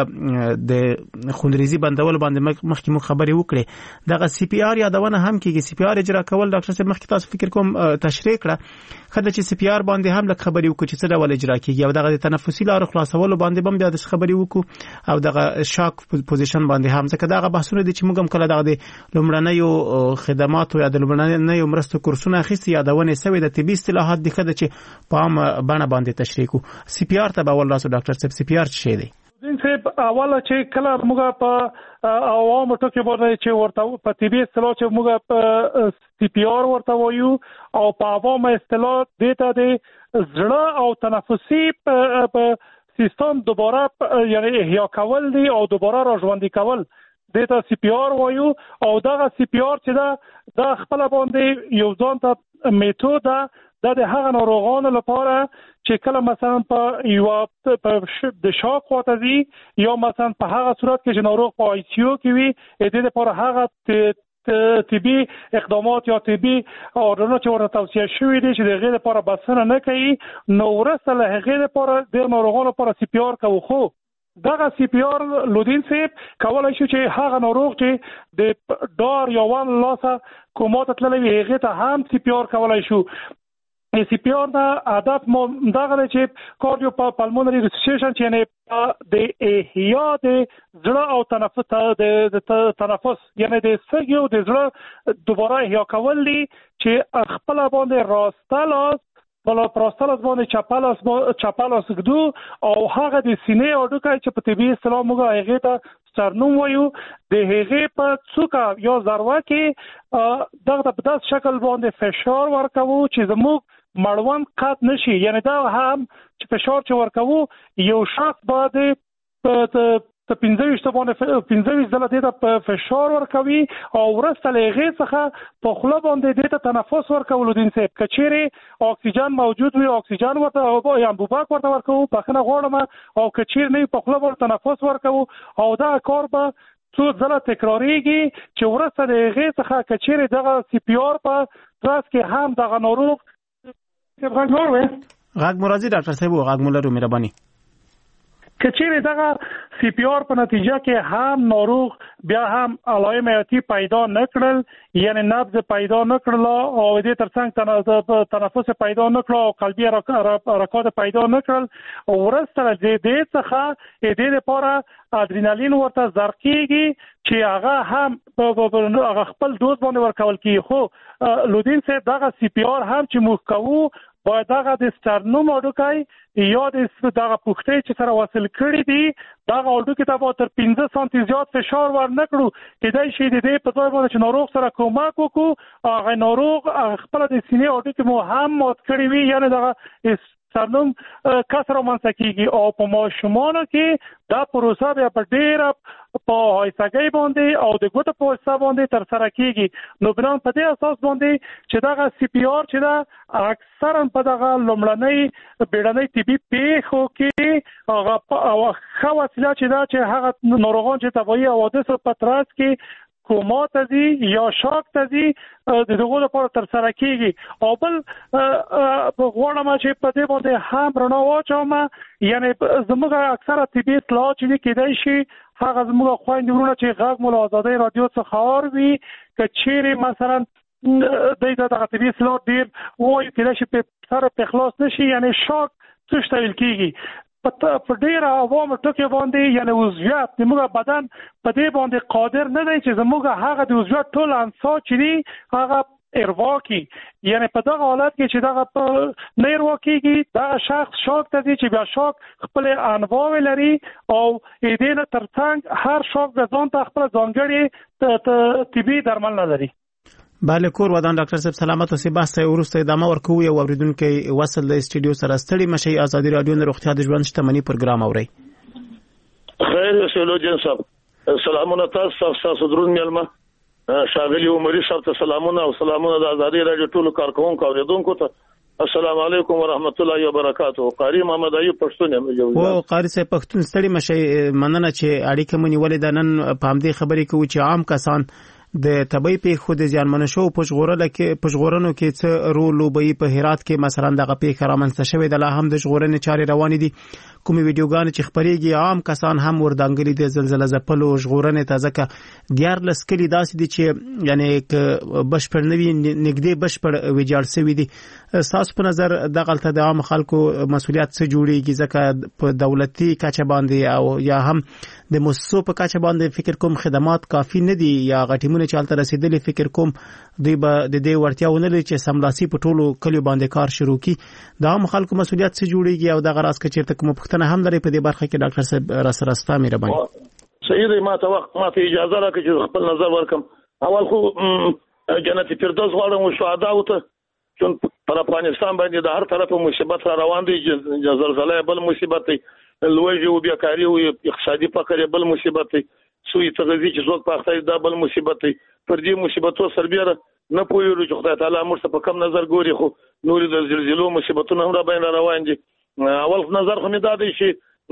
د خونریزي بندول باندې مخکې مو خبرې وکړې. دغه سی پی آر یادونه هم کېږي. سی پی آر اجرا کول ډاکټر صاحب مخکې تاسو فکر کوم تشریح کړه خدای چې سی پی آر باندې هم لکه خبرې وکړو چې څه ډول اجرا کېږي او دغه د تنفسي لارو خلاصولو باندې هم بیا د خبرې وکړو او دغه شاک پوزیشن باندې هم ځکه دغه بحثونه دي چې موږ هم کله دغه د لومړنیو خدماتو یا د لومړنیو مرستو کورسونه اخیستي یادونه سوي د طبي اصطلاحات د خدای چې په عام باندې باندې تشریح کو. سی پی آر ته به ول راسو ډاکټر صاحب سی پی آر څه دی؟ دین صاحب اوله چې کله موږ په عوامو ټکو باندې چې ورته په طبي اصطلاح چې موږ په سی پی آر ورته وایو او په عوامو اصطلاح دیتا دی زړه او تنفسي په سیستم دوباره یعنی احیا کول دی او دوباره راژوندي کول دیتا سی پی آر وایو. او دغه سی پی آر چې دا د خپل باندې یو ځان ته میتود ده دا د هغه ناروغانو لپاره چې کله مثلا په یو په د شاک واتزي یا مثلا په هغه صورت کې چې ناروغ په آی سی یو کې وي د دې لپاره هغه طبي اقدامات یا طبي اورونه چې ورته توصیه شوی دي چې د غیر لپاره بسنه نه کوي نو ورسره له غیر لپاره د ناروغانو لپاره سی پی آر کوي. خو دغه سی پی آر لودین صاحب کولای شي چې هغه ناروغ چې د دار یا وان لاسه کومات تللی هغه ته هم سی پی آر کولای شو. سی پی آر دا هدف مو دغه چې کاردیو پالمونري ریسوسیشن چې نه د احیا د زړه او تنفس د تنفس یعنی د سږیو د زړه دوباره احیا کول دي چې خپل باندې راستلاس بل پروستالاس باندې چاپالاس چاپالاس ګدو او هغه د سینې او ډوکای چې په طبي اصطلاح موږ هغه ته سترنوم وایو د هغه په څوکا یا ذروه کې دغه په داس شکل باندې فشار ورکوو چې زموږ مړوند قط نشي. یعنی دا هم چې فشار چې ورکوو یو شخص باندې په پنځه ویشت باندې پنځه ویشت ځله د په فشار ورکوي او ورسته لغې څخه په خوله باندې د تنفس ورکول دي. صاحب کچيري اکسیجن موجود وي اکسیجن ورته یا انبوباک ورته ورکوو بخنه غواړم او کچير نه په خوله باندې تنفس ورکوو او دا کار به څو ځله تکراریږي چې ورسته لغې څخه کچيري دغه سی پی آر په تراس کې هم دغه ناروغ غږ نور غږ مرضی ډاکټر صاحب غږ مولرو مهرباني کچېره دغه سی پی آر په نتیجه کې هم ناروغ بیا هم علائم حیاتي پیدا نکړل یعنی نبض پیدا نکړل او دې ترڅنګ تنفس پیدا نکړل او قلبي حرکات پیدا نکړل او ورسره دې دې څخه دې لپاره ادرینالین ورته زرقېږي چې هغه هم هغه خپل دوز باندې ورکول کیږي. خو لودین صاحب دغه سی پی آر هم چې موږ کوو باید دغه د سترنوم اډوکای یا د دغه پوښتې چې سره وصل کړی دي دغه اډوکې ته به تر پنځه سانتي زیات فشار ورنکړو کېدای شي د دې په ځای باندې چې ناروغ سره کومک وکړو هغه ناروغ خپل د سینې اډوکې مو هم مات کړی وي یعنی دغه سرنوم کسر منځ کېږي او په ماشومانو کې دا پروسه بیا په ډېره په هایسګۍ باندې او د ګوتو په وسیله باندې تر سره کېږي. نو بنا په دې اساس باندې چې دغه سی پی آر چې دا اکثرا په دغه لومړنۍ بیړنۍ طبي پیښو کې هغه او ښه وسیله چې دا چې هغه ناروغان چې طبيعي حوادث په تراس کې کوما ته دي یا شاک ته دي د دغه لپاره تر سره کېږي. او بل غواړم چې په دې باندې هم رڼا واچوم یعنی زموږ اکثره طبي اصلاحات چې کېدای شي هغه زموږ خويندې ورونه چې غږ مول آزادۍ رادیو څخه اوري کچېره مثلا دغه دغه طبي اصلاحات ډیر وایي کېدای شي په سره په خلاص نشي یعنی شاک څه شتل کېږي په ډیر عوامو ټکي باندې یعنی وضعیت زموږ بدن په دې باندې قادر نه دی چې زموږ هغه د وضعیت ټول انسان چې دی هغه اروا کی یعنی په دغه حالت کې چې دغه په نه اروا کیږي دا شخص شوک ته چې بیا شوک خپل انواع لري او دې نه ترڅنګ هر شوک د ځان ته خپل ځانګړي طبي درمل نه لري. بله کور ودان ډاکټر صاحب سلامت اوسئ. بحث ته ورسته ادامه ورکوو. یو اوریدونکو وصل د استودیو سره ستړي مشي. ازادي رادیو د روغتیا د ژوند شتمنۍ پروګرام اوري. خیر سولوجن صاحب سلامونه تاسو تاسو درون ملما شاغلی عمري صاحب ته سلامونه او سلامونه د ازادي رادیو ټولو کارکونکو او اوریدونکو ته السلام علیکم ورحمت الله وبرکاتہ. قاری محمد ایوب پښتون یم جو. او قاری صاحب پښتون ستړي مشي. مننه چې اړیکه مونږ ولې د نن په همدې خبرې کوو چې عام کسان د طبي پیښو د زیانمن شو پښغورل کې پښغورنو کې څه رول لوبي په هرات کې مثلا دغه پیښه رامنځته شوې د لا هم د ژغورنې چارې روانې دي. کومې ویډیوګان چې خبرېږي عام کسان هم وردانګلي د زلزلې ځپلو ژغورنې ته ځکه دیار لسکلي داسې دي چې یعنی ک بشپړ نوي نګدې بشپړ ویجاړ شوی دي. تاسو په نظر دغلته د عام خلکو مسولیت څه جوړیږي ځکه په دولتي کچه باندې او یا هم د مؤسسو په کچه باندې فکر کوم خدمات کافي نه دي یا غټیمونه چالت رسیدلې فکر کوم دوی به د دې ورتیاونه لري چې سملاسي په ټولو کلیو باندې کار شروع کی. د عام خلکو مسولیت څه جوړیږي او دغه راس کچې ته کوم پښتنه هم لري په دې برخه کې ډاکټر صاحب راس راستا مې رباني. سید ما ته وخت ما ته اجازه راکړئ چې خپل نظر ورکم. اول خو جنت فردوس غواړم او شهدا وته چې پر افغانستان باندې د هر طرفه مصیبت را روان دي. زلزلې بل مصیبت دی، لوی او بیکاری او اقتصادي فقر بل مصیبت دی، سوی تغذیه چې څوک پاخته دا بل مصیبت دی. پر دې مصیبتو سربېره نه پوهیږو چې خدای تعالی موږ ته په کم نظر ګوري، خو نور د زلزلو مصیبتونه هم را باندې روان دي. اول نظر خو مې دا دی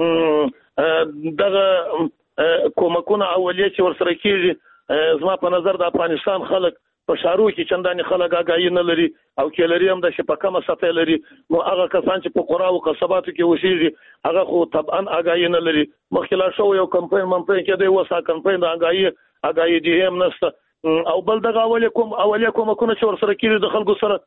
چې دغه کومکونه اولیه چې ورسره کېږي زما په نظر د افغانستان خلک په شارو کې چنداني خلک آګاهي نه لري او کې لري هم د شپه کمه سطح لري. نو هغه کسان چې په قرا او قصباتو کې اوسېږي هغه خو طبعا آګاهي نه لري. مخکې لا شو یو کمپاین ممپاین کې دی وسا کمپاین د آګاهي آګاهي دی هم نشته. او بل دغه اولیه کوم اولیه کومکونه چې ورسره کېږي د خلکو سره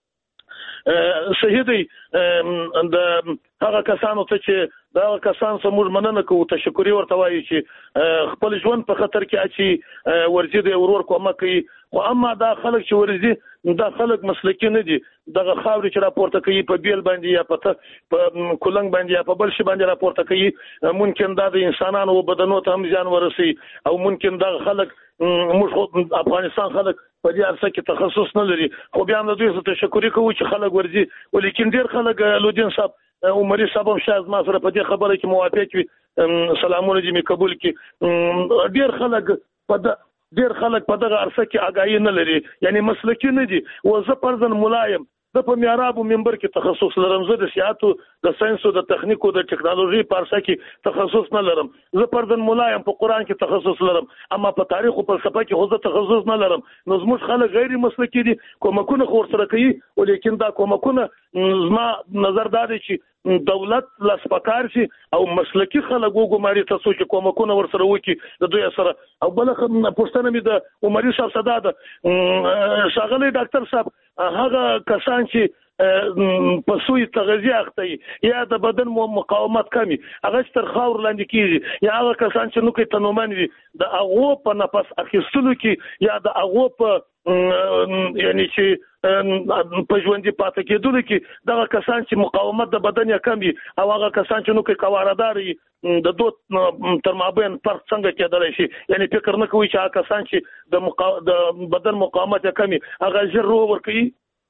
صحیح دی. د هغه کسانو ته چې دا کسان سمور مننه کوو تشکر ورته وایي چې خپل ژوند په خطر کې اچي ورزي د ورور کومک کوي. خو اما دا خلک چې ورزي دا خلک مسلکی نه دي. دغه خاورې چې راپورته کوي په بیل باندې یا په په کولنګ باندې یا په بل شي باندې راپورته کوي ممکن دا د انسانانو بدنو ته هم ځان ورسي او ممکن دا خلک موږ افغانستان خلک په دې ارسه کې تخصص نه لري. خو بیا هم دوی ته تشکر کوو چې خلک ورزي. ولیکن ډیر خلک لودین صاحب عمري صاحب هم شاید ما سره په دې خبره کې موافق وي. سلامونه دې مې قبول کړي. ډیر خلک په ډیر خلک په دغه ارسه کې آګاهي نه لري، یعنی مسلکی نه دي. و زه پرځن ملایم د په میاراب منبر کې تخصص لرم. زه د سیاحتو د ساينسو د تخنیکو د ټکنالوژي په ارسه کې تخصص نه لرم. زه پرځن ملایم په قران کې تخصص لرم، اما په تاریخ او فلسفه کې خو زه تخصص نه لرم. نو زموږ خلک غیر مسلکی دي، کومکونه خور سره کوي. ولیکن دا کومکونه زما نظر دا دی چې دولت لاسپکار شي او مسلکی خلک وګماري تاسو چې کومکونه ور سره وکي د دوی سره. او بل پښتنه مې د عمري صاحب صدا ده شاغلي ډاکټر صاحب هغه کسان چې په سوی تغذیه اخته یا د بدن مقاومت کمی هغه تر خاور لاندې کیږي، یا هغه کسان چې نو کې تنومن وي د هغه په نفس اخیستلو کې یا د هغه په یعنی چې په ژوندۍ پاتې کېدل کې دغه کسان چې مقاومت د بدن یې کم وي او هغه کسان چې نو کې کوارداري د دوه تر مابین فرق څنګه کېدلی شي. یعنی فکر نه کوي چې هغه کسان چې د مقا... د بدن مقاومت یې کم وي هغه ژر روغ ورکوي.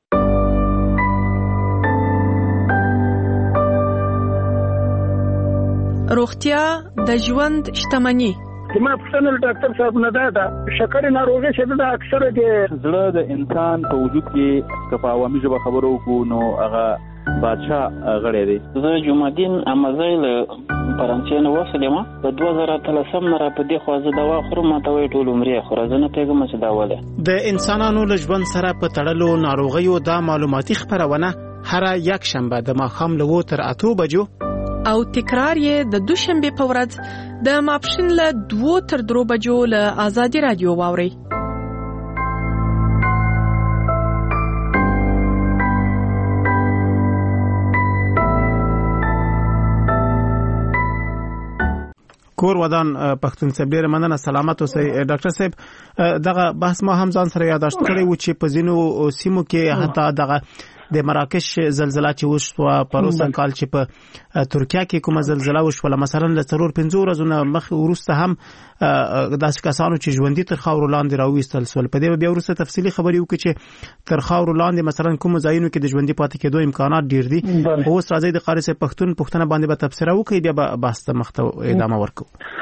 روغتیا د ژوند شتمني. ما پښتنه ډاکټر صاحب نه دا شکر ناروغي چې دا اکثره د زړه د انسان په وجود کې کپا عوامي ژبه خبرو کو نو هغه بادشاہ غړی دی. زه جمعدین امزای له فرانسې نه وسلم په دوه زره اتلسم نه را په دې خوازه دوا خورم ماته وی ټول عمرې خو راځنه پیغام چې دا وله د انسانانو له ژوند سره په تړلو ناروغیو دا معلوماتي خبرونه هر یک شنبه د ماښام له وو تر اتو بجو او تکرار یې د دوشنبه په ورځ د ماپښین له دوه تر درو بجو له آزادي رادیو واوري. کور ودان پښتون صاحب ډیر مننه سلامت اوسئ. ډاکټر صاحب دغه بحث ما هم ځان سره یاداشت کړی و چې په ځینو سیمو کې حتی دغه د مراکش زلزلہ چې وشوه پروسه کال چې په ترکیه کې کومه زلزلہ وشوه مثلا ل څلور پنځه ورځې مخ ورسته هم داسې کسانو چې ژوندۍ تر خاورو لاندې راوېستل سول. په دې بیا ورسته تفصیلی خبري وکړي چې تر خاورو لاندې مثلا کوم ځایونو کې د ژوندۍ پاتې کېدو امکانات ډیر دي. اوس راځي د قاری صاحب پښتون پښتنه باندې به تفسیر وکړي بیا بحث ته مخته ادامه ورکړو.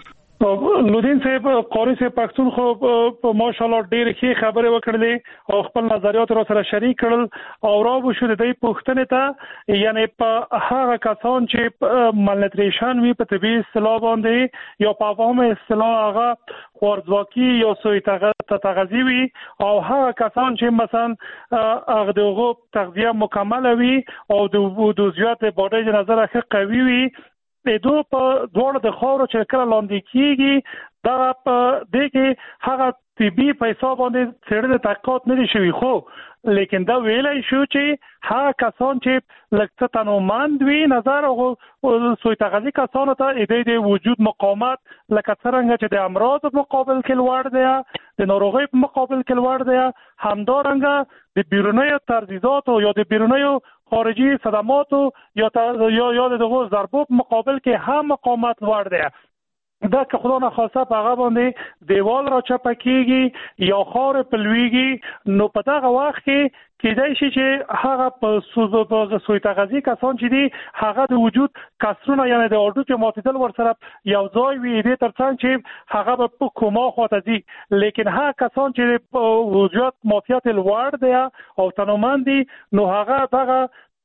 لودین صاحب قاری صاحب پښتون خو ماشاءالله ډېر ښه خبره وکړلې او خپل نظریات را سره شریک کړل او راو شو د دې پښتنې ته یعنی په هغه کسان چې مالنیوتریشن وی په طبي اصطلاح باندې یا په عوامه اصطلاح هغه خوارځواکي یا سوء تغذیه وی او هغه کسان چې مثلا هغه دغه تغذیه مکمل وی او د زیات باډي نظر ښه قوي وی دو په دوړ د خاورو چې کله لاندې کیږي دا په دې کې هغه طبي پیسې باندې څېړنې تحقیقات نه دي شوي خو لیکن دا ویلای شو چې هغه کسان چې لکه تنومند وي نظر او سوء تغذیه کسانو ته د وجود مقاومت لکه څنګه چې د امراض په مقابل کې لوړ دی د ناروغۍ په مقابل کې لوړ دی همدارنګه د بیرونی ترزیزات یا د بیرونی خارجي صدماتو یا یا یا دغه ضربو په مقابل کې هم مقاومت لوړ دی. دا که خدا نخواسته په هغه باندې دیوال را چپه کیږي یا خار پلویږي نو په دغه وخت کې کېدای شي چې هغه په سوزو په سوء تغذیه کسان چې دي هغه د وجود کسرونه یعنی د اورډو کې ماتیدل ورسره یو ځای وي دې ترڅنګ چې هغه په کومه خواته دي لیکن هغه کسان چې په وجود ماتیات لوړ دی او تنومند دي نو هغه دغه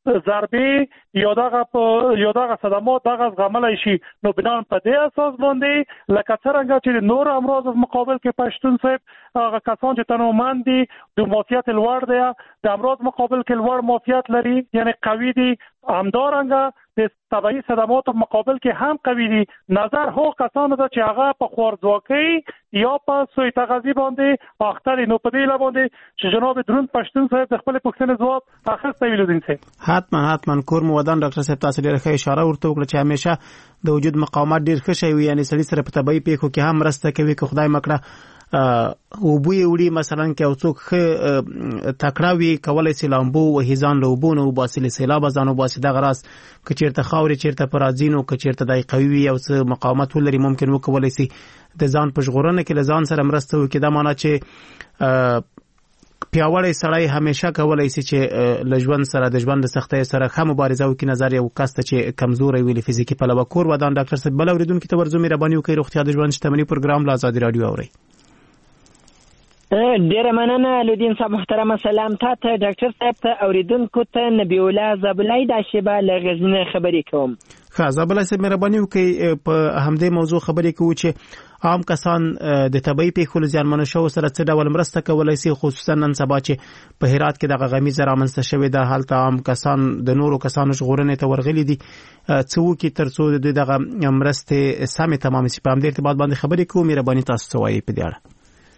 ضربې یا دغه یا دغه صدمات دغه زغملای شي نو بنان په دې اساس باندې لکه څنګه چې نور امراض په مقابل کې پښتون صاحب هغه کسان چې تنومند دي د ماتیات لوړ دی د امراض مقابل کې لوړ ماتیات لري یعنی قوي دي همدارنګه د طبيعي صدماتو مقابل کې هم قوي دي نظر هو کسانو ته چې هغه په خوارځواکۍ یا په سوء تغذیه باندې اختر نو په دې لباندې چې جناب درون پښتون صاحب د خپل پښتنې ځواب اخیسته ویلو دي صاحب حتما حتما کور مو ودان ډاکټر صاحب تاسو ډیره ښه اشاره ورته وکړه چې همیشه د وجود مقاومت ډیر ښه شي یعنی سړي سره په طبيعي پیښو کې هم مرسته کوي که خدای مکړه او بوی وړي مثلا کې او څوک تکړه وي کولای سي لامبو او هیزان لوبونه او باسل سیلاب ځانو باسي د غراس که چیرته خاوري چیرته پرازینو که چیرته دای قوي او څه مقاومت ولري ممکن وکولای سي د ځان په ژغورنه کې لزان سره مرسته وکړي دا معنی چې پیاوړی سړی همیشه کولای سي چې لژوند سره د ژوند د سختۍ سره هم مبارزه وکړي نظر یو کس ته چې کمزوري ویلي فزیکی په لور کور ودان ډاکټر صاحب بل اوریدونکو ته ورزو مهرباني وکړئ روغتیا د ژوند شتمنۍ پروګرام لا آزادي رادیو اوري. ډیره مننه لودین صاحب محترمه سلام تاسو ډاکټر صاحب ته اوریدونکو ته نبی الله زبلای د شیبه لغزنه خبرې کوم. ښه زبلای صاحب مهرباني وکړئ په همدې موضوع خبرې کوو چې عام کسان د طبيعي پیښو ځانمنو شو سره څه ډول مرسته کولای شي خصوصا نن سبا چې په هرات کې د غمیزه رامنځته شوې ده حالت عام کسان د نورو کسانو ژغورنې ته ورغلي دي څو کې ترڅو د دغه مرسته سمې تمام شي په همدې ارتباط باندې خبرې کوو مهرباني تاسو ته وایي په دې اړه.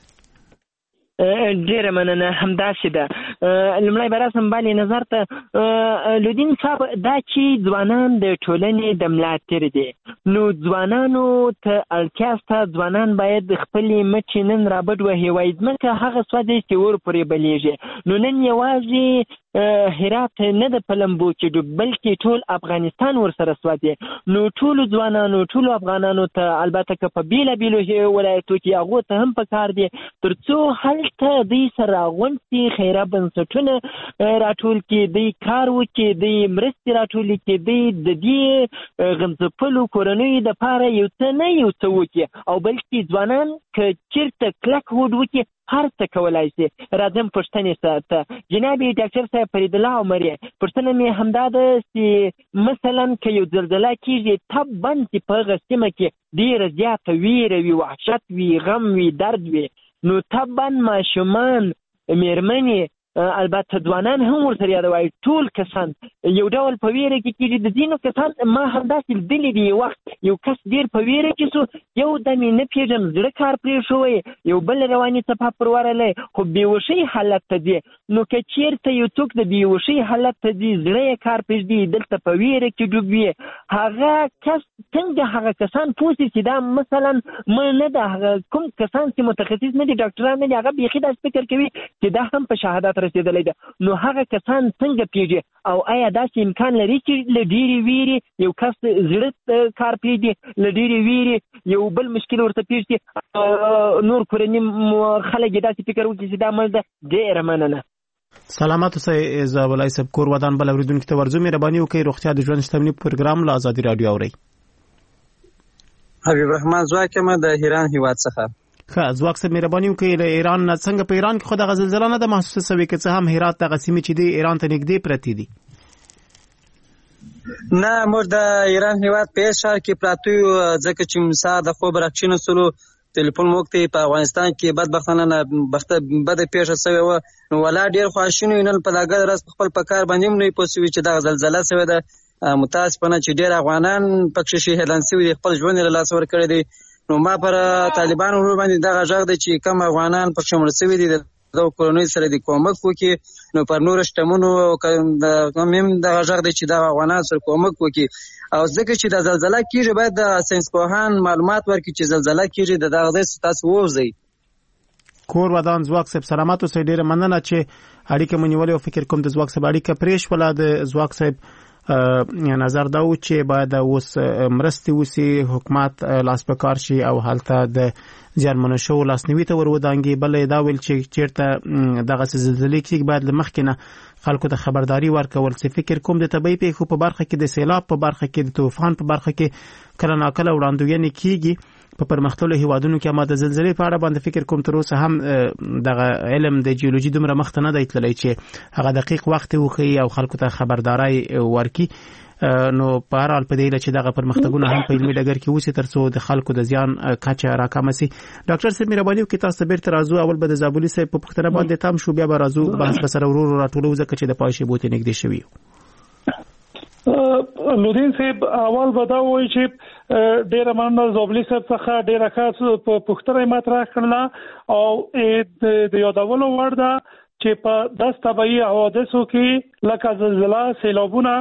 ډیره مننه همداسې ده لمړی به رسم باندې نظر ته لودین صاحب دا چې ځوانان د ټولنې د ملاتړ دي نو ځوانانو ته اړتیا شته ځوانان باید خپلې مټې نن رابډ وهي وایي ځمکه هغه څه دی چې ور پورې بلیږي نو نن یوازې هرات نه د پلمبو کې ډوب بلکې ټول افغانستان ورسره سوادي نو ټول ځوانانو ټول افغانانو ته البته که په بیلا بیلو ولایتو کې هغه ته هم پکار دي ترڅو هلته دې سره غونډې خیره بنسټونه راټول کې دې کار وکړي دې مرستې راټول کې دې د دې غمزپلو کورنۍ د پاره یو څه نه یو څه وکړي او بلکې ځوانان که چیرته کلک هوډ وکړي هر څه کولای شي راځم پښتنې سره جناب ډاکټر صاحب فرید الله عمر پښتنه مې همدا ده چې مثلا که یو زلزلہ کیږي تب باندې په غسمه کې ډیر زیات ویره وی وحشت وی غم وی درد وی نو تبا ماشومان میرمنې البته ځوانان هم ورسره یادوي ټول کسان یو ډول په ویره کې کېږي د ځینو کسان ما همداسې لیدلي دي یو وخت یو کس ډېر په ویره کې شو یو دم یې نه پېژنم زړه کار پرې شوی یو بل رواني څپه پر ورغلی خو بېهوشۍ حالت ته ځي نو که چېرته یو څوک د بېهوشۍ حالت ته ځي زړه یې کار پرېږدي دلته په ویره کې ډوب وي هغه کس څنګه هغه کسان پوه شي چې دا مثلا مړ نه ده هغه کوم کسان چې متخصص نه دي ډاکټران نه دي هغه بیخي داسې فکر کوي چې دا هم په شهادت رسېدلی ده نو هغه کسان څنګه پیږي او آیا داسې امکان لري چې له ډېرې ویرې یو کس زړه کار پرېږدي له ډېرې ویرې یو بل مشکل ورته پېښ شي نور کورني خلک یې داسې فکر وکړي چې دا مړ ده ډېره مننه سلامات اوسئ زه ولای صاحب کور ودان بل اوریدونکو ته ورځو مهرباني وکړئ روغتیا د ژوند شتمني پروګرام له ازادي رادیو اورئ حبیب الرحمن زواک ما د ایران هیواد څخه ښه زواک صاحب مهرباني وکړئ له ایران نه څنګه په ایران کې خو دغه زلزله نه ده محسوسه شوې که څه هم هرات دغه سیمې چې دی ایران ته نږدې پرتې دي نه موږ د ایران هیواد په شهر کې پراته یو ځکه چې مسا د خوب راکښینو سلو ټلیفون موږ په افغانستان کې بدبختانه نه بخته بده پیښه شوې و نو ولا ډیر خواشینو نن په دغه ورځ خپل په کار باندې نه پوسوي چې دغه زلزله شوې ده متاسفانه چې ډیر افغانان پکې شهیدان شوي خپل ژوند له لاس ورکړي دي نو ما پر طالبانو ور باندې دغه ژغ دی چې کوم افغانان پکې مړ شوي دي د کورونی سره د کومک وکړي نو پر نور شتمنو کوم دغه ژغ دی چې د افغانان سره کومک وکړي او ځکه چې د زلزله کیږي باید د ساينس پوهان معلومات ورکړي چې زلزله کیږي د دغه ځای تاسو ووځي کور ودان زواک صاحب سلامات اوسئ ډیره مننه چې اړیکه مو نیولې او فکر کوم د زواک صاحب اړیکه پرېښ ولا د زواک صاحب نظر دا و چې باید اوس مرستې وسی حکومت لاس په کار شي او هلته د زیانمنو شو لاسنیوي ته ور ودانګي بل دا ویل چې چیرته دغه زلزلې کې باید لمخکې نه خلکو ته خبرداري ورکول چې فکر کوم د طبي پیښو په برخه کې د سیلاب په برخه کې د طوفان په برخه کې کله ناکله وړاندوینه کیږي په پرمختللو هیوادونو کې اما د زلزلې په اړه باندې فکر کوم تر اوسه هم دغه علم د جیولوژي دومره مخته نه دی تللی چې هغه دقیق وخت وخی او خلکو ته خبرداري ورکي نو په هر حال په دې چې دغه پرمختګونه هم په علمي ډګر کې وسی ترڅو د خلکو د زیان کچه راکمه سي ډاکټر صاحب مهرباني وکړئ تاسو بیرته راځو اول به د زابولي صاحب په پختنه باندې تام شو بیا به راځو بحث به سره ورور راټولو ځکه چې د پایشي بوتي نږدې شوی لودین صاحب اول به دا وایي چې ډېره مننه زابلي صاحب څخه ډېره ښه پوښتنه مطرح کړله او د یادولو وړ ده چې په داس طبيعي حوادثو کې لکه زلزلہ سیلابونه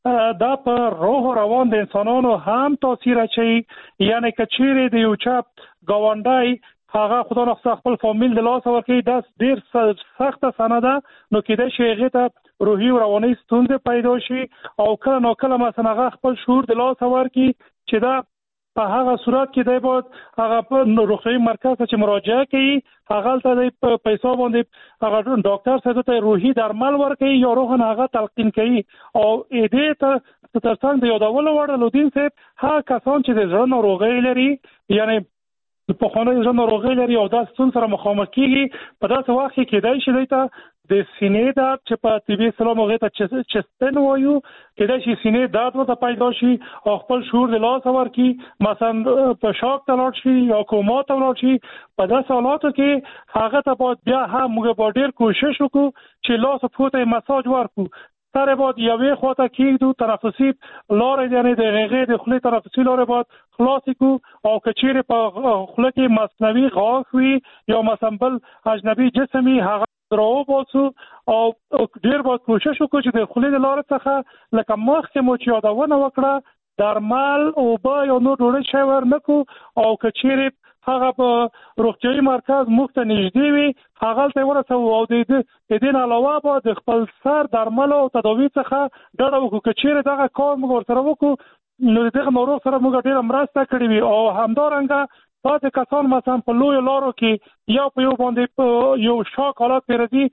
دا په روح او روان د انسانانو هم تاثیر اچي یعنی کچېره د یو چپ گاونډای هغه خدای نو خپل فامیل د لاس ورکړي دا ډیر سخت سنده نو کېدای شي هغه ته روحي او رواني ستونزې پیدا شي او کله نو کله مثلا هغه خپل شعور د لاس ورکړي چې دا په هغه صورت کې دی باید هغه په روغتیايي مرکز ته مراجعه کوي هغه ته د پیسو باندې هغه ډاکټر سره ته روحي درمل ورکړي یا روح هغه تلقین کوي او دې ته ترڅنګ د یادولو وړ لودین صاحب هغه کسان چې د ژوند ناروغي لري یعنی په خونه ژوند ناروغي لري او دا ستون سره مخامخ کیږي په داسې وخت کې کېدای شي دا د سینې دا چې په طبي سلام هغه ته چستن وایو کېدای شي سینې دا ورته پیدا شي او خپل شعور د لاس ورکی مثلا په شاک ته لاړ شي یا کوما ته لاړ شي په داسې حالاتو کې هغه ته باید بیا هم موږ ډېر کوشش وکړو چې لاس په ته مساج ورکو سره باید یوې خواته کېږدو تنفسي لارې یعنی د هغې د خولې تنفسي لارې باید خلاصې کړو او که چیرې په خوله کې مصنوعي غاښ وي یا مثلا بل اجنبي جسم وي هغه راو باسو او ډېر باید کوشش وکړو چې د خولې د لارې څخه لکه مخکې مو چې یادونه وکړه درمل اوبه یا نور ډوډۍ شی ورنکړو او که چیرې هغه په روغتیايي مرکز موږ ته نږدې وي هغه ته ورسوو او د دې نه علاوه به د خپل سر درمل او تداوي څخه ډډه وکړو که چیرې دغه کار موږ ورسره وکړو نو دغه ناروغ سره موږ ډېره مرسته کړې وي او همدارنګه بعضې کسان مثلا په لویو لارو کې یا په یو باندې یو شاک حالت پرې راځي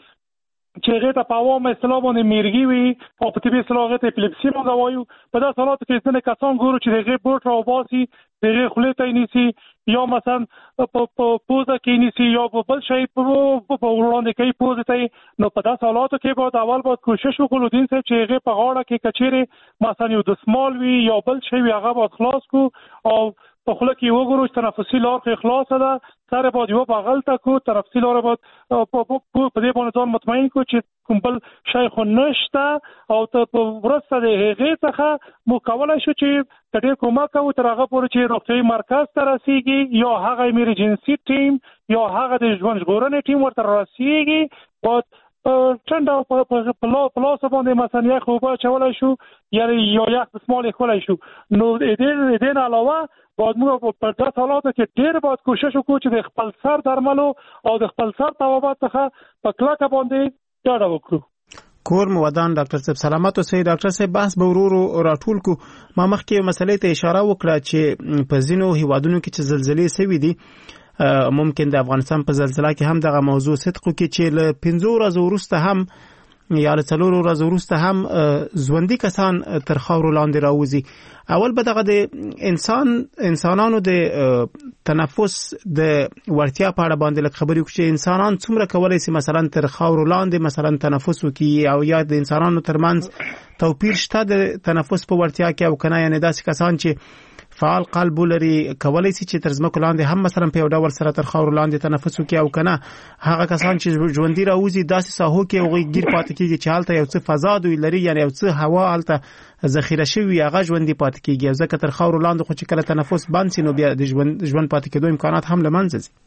چې هغې ته په عوامو اصطلاح باندې میرګي وي او په طبي اصطلاح هغې ته اپلیپسي موږ وایو په داسې حالاتو کې ځینې کسان ګورو چې د هغې بوټ راوباسي د هغې خولې ته یې نیسي یا مثلا په پوزه کې یې نیسي یا په بل شی په وړاندې کوي پوزې ته یې نو په داسې حالاتو کې باید اول باید کوشش وکړو دین صاحب چې هغې په غاړه کې که چیرې مثلا یو دسمال وي یا بل شی وي هغه باید خلاص کړو او په خله کې وګورو چې تنفسي لار کې خلاص ده سره باید یو بغل ته کو تنفسي لار باید په دې باندې ځان مطمئن کو چې کوم بل شی خو نشته او ته په ورسته د هغې څخه مو کولای شو چې ډېر کومک کوو تر هغه پورې چې روغتیايي مرکز ته رسیږي یا هغه ایمرجنسي ټیم یا هغه د ژوند ژغورنې ټیم ورته رسیږي باید چند په پلاس باندې مثلا یخ اوبه چولای شو یا یا یخ دستمال کولای شو نو دې دې علاوه باید موږ په داسې حالاتو کې ډېر باید کوشش وکړو چې د خپل سر درملو او د خپل سر توابات څخه په کلکه باندې ډاډه وکړو. کور مو ودان ډاکټر صاحب سلامات اوسئ. ډاکټر صاحب بحث به ورو راټول کو. ما مخکې مسلې ته اشاره وکړه چې په ځینو هیوادونو کې چې زلزلې سوي دي ممکن د افغانستان په زلزلہ کې هم دغه موضوع صدق کوي چې له پنځو ورځو وروسته هم یا له څلورو ورځو وروسته هم ژوندي کسان تر خاورو لاندې راوځي. اول به دغه د انسان انسانانو د تنفس د ورتیا په اړه باندې لږ خبرې وکړو چې انسانان څومره کولی شي مثلا تر خاورو لاندې مثلا تنفس وکړي او یا د انسانانو ترمنځ توپیر شته د تنفس په ورتیا کې او کنه یعنی داسې کسان چې فعال قلب لري کولی شي چې تر ځمکو لاندې هم مثلا په یو ډول سره تر خاورو لاندې تنفس وکړي او کنه هغه کسان چې ژوندي راوځي داسې ساحو کې هغوی ګیر پاتې کېږي چې هلته یو څه فضا دوی لري یعنی یو څه هوا هلته ذخیره شوي هغه ژوندي پاتې کېږي ځکه تر خاورو لاندې خو چې کله تنفس بند شي نو بیا د ژوند ژوند پاتې کېدو امکانات هم له منځه ځي.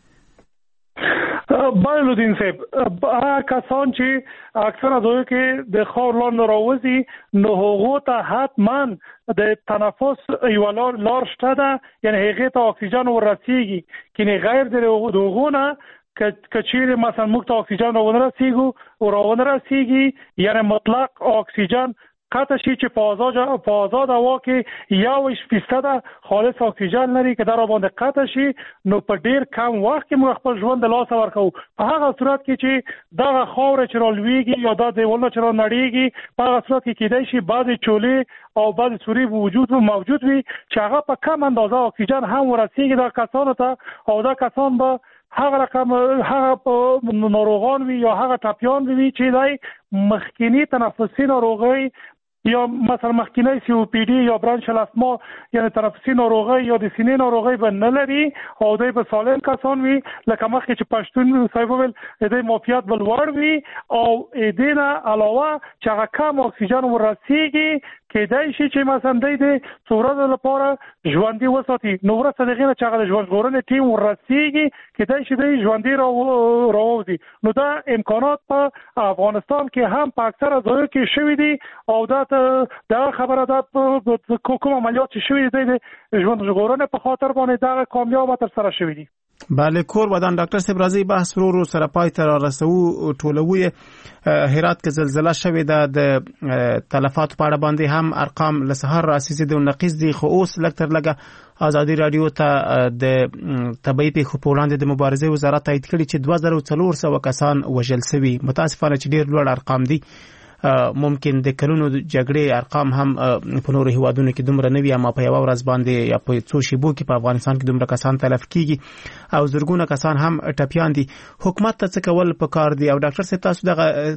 بایلودین صاحب هغه کسان چې اکثره ځایو کې د خاور لاندې راوځي نو هغو ته حتما د تنفس یوه لار لار شته ده یعنی هغې ته اکسیجن ورسیږي کنې غیر د هغو نه که چیرې مثلا موږ ته اکسیجن راونه رسیږو راونه رسیږي یعنی مطلق اکسیجن قطع شي چې په آزاد په آزاد هوا کې یو فیصد خالص اکسیجن لري که در باندې قطع شي نو په ډیر کم وخت کې موږ خپل ژوند د لاسه ورکوو. په هغه صورت کې چې دغه خاوره چې رالویږي یا دا دیوالونه چې رانړېږي په هغه صورت کې کېدای شي بعضې چولې او بعضې سورې وجود موجود وي چې هغه په کم اندازه اکسیجن هم ورسیږي دا کسانو ته او دا کسان به هغه رقم هغه ناروغان وي یا هغه ټپیان وي چې دای مخکینی تنفسي ناروغي یا مثلا مخکینی سی او پی ډی یا برانشل اسما یعنی تنفسي ناروغي یا د سینې ناروغي به نه لري او دوی به سالم کسان وي لکه مخکې چې پښتون صاحب ویل د دوی معافیت به لوړ وي او دې نه علاوه چې هغه کم اکسیجن ورسیږي کېدای شي چې مثلا دوی د څو ورځو لپاره ژوندي وساتي نو وروسته د هغې نه چې هغه د ژوند ژغورنې ټیم ورسیږي کېدای شي دوی ژوندي راووځي. نو دا امکانات په افغانستان کې هم په اکثره ځایو کې شوي دي او دا دا خبره ده کوم عملیات چې شوي دي د ژوند ژغورنې په خاطر باندې دا کامیاب تر سره شوي دي. بله کور ودان ډاکټر صاحب راځي بحث ورو سره پای ته رسو ټولوي. هرات کې زلزلہ شوې ده د تلفات په اړه باندې هم ارقام له سهار راسي د نقیص دي خو اوس لږ تر لږه ازادي رادیو ته د طبي پیښو په وړاندې د مبارزې وزارت تایید کړي چې دوه زره څلور سوه کسان وژل شوي. متاسفانه چې ډېر لوړ ارقام دي ممکن د کلونو جګړې ارقام هم په نورو هیوادونو کې دومره نه وي اما په یوه ورځ باندې یا په څو شیبو کې په افغانستان کې دومره کسان تلف کیږي او زرګونه کسان هم ټپیان دي. حکومت ته څه کول پکار دي او ډاکټر صاحب تاسو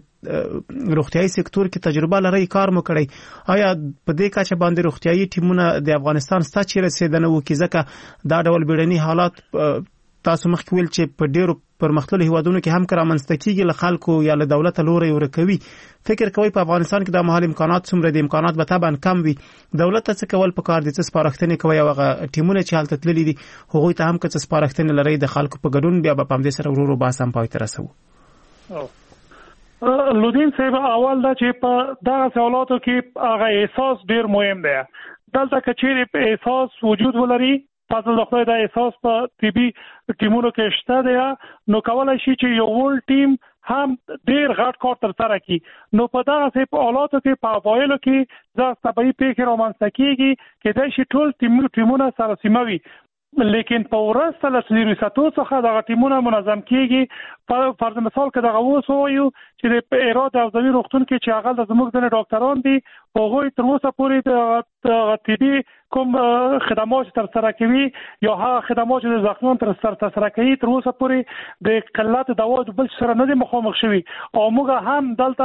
دغه روغتیايي سکتور کې تجربه لرئ کار مو کړی آیا په دې کچه باندې روغتیايي ټیمونه د افغانستان ستا چې رسېدنه وکړي ځکه دا ډول بیړني حالات تاسو مخکې ویل چې په ډیرو پرمختللو هیوادونو کې هم رامنځته کیږي له خلکو یا له دولت لوري ورکوي. فکر کوي په افغانستان کې د مهال امکانات څومره دي امکانات به طبعا کم وي دولت ته څه کول پکار دي څه سپارښتنې کوي او هغه ټیمونه چې هلته تللي دي هغوی ته هم که څه سپارښتنې لرئ د خلکو په ګډون بیا به په همدې سره ورو ورو بحث هم پای ته رسوو. لودین صاحب اول دا چې په دغه حالاتو کې هغه احساس ډیر مهم دی. دلته که چیرې احساس وجود ولري فضل د خدای دا احساس په طبي ټیمونو کې شته دی نو کولای شي چې یو ول ټیم هم ډیر غټ کار تر سره کړي. نو په دغه په حالاتو کې په اوایلو کې دا طبي پیښې رامنځته کیږي کېدای شي ټول ټیمونه سره سیمه وي لیکن په ورسته له ریاستو څخه دغه ټیمونه منظم کیږي. په فرض مثال کې دغه اوس وایو چې د ایراد او ځوی روغتون کې چې هغه د زموږ د ډاکټران دي هغوی تر اوسه پورې د طبي کوم خدمات تر سره کوي یا هغه خدمات چې د زخمیانو تر سره کوي تر اوسه پورې د قلت دوا د بل سره نه دي مخامخ شوي او موږ هم دلته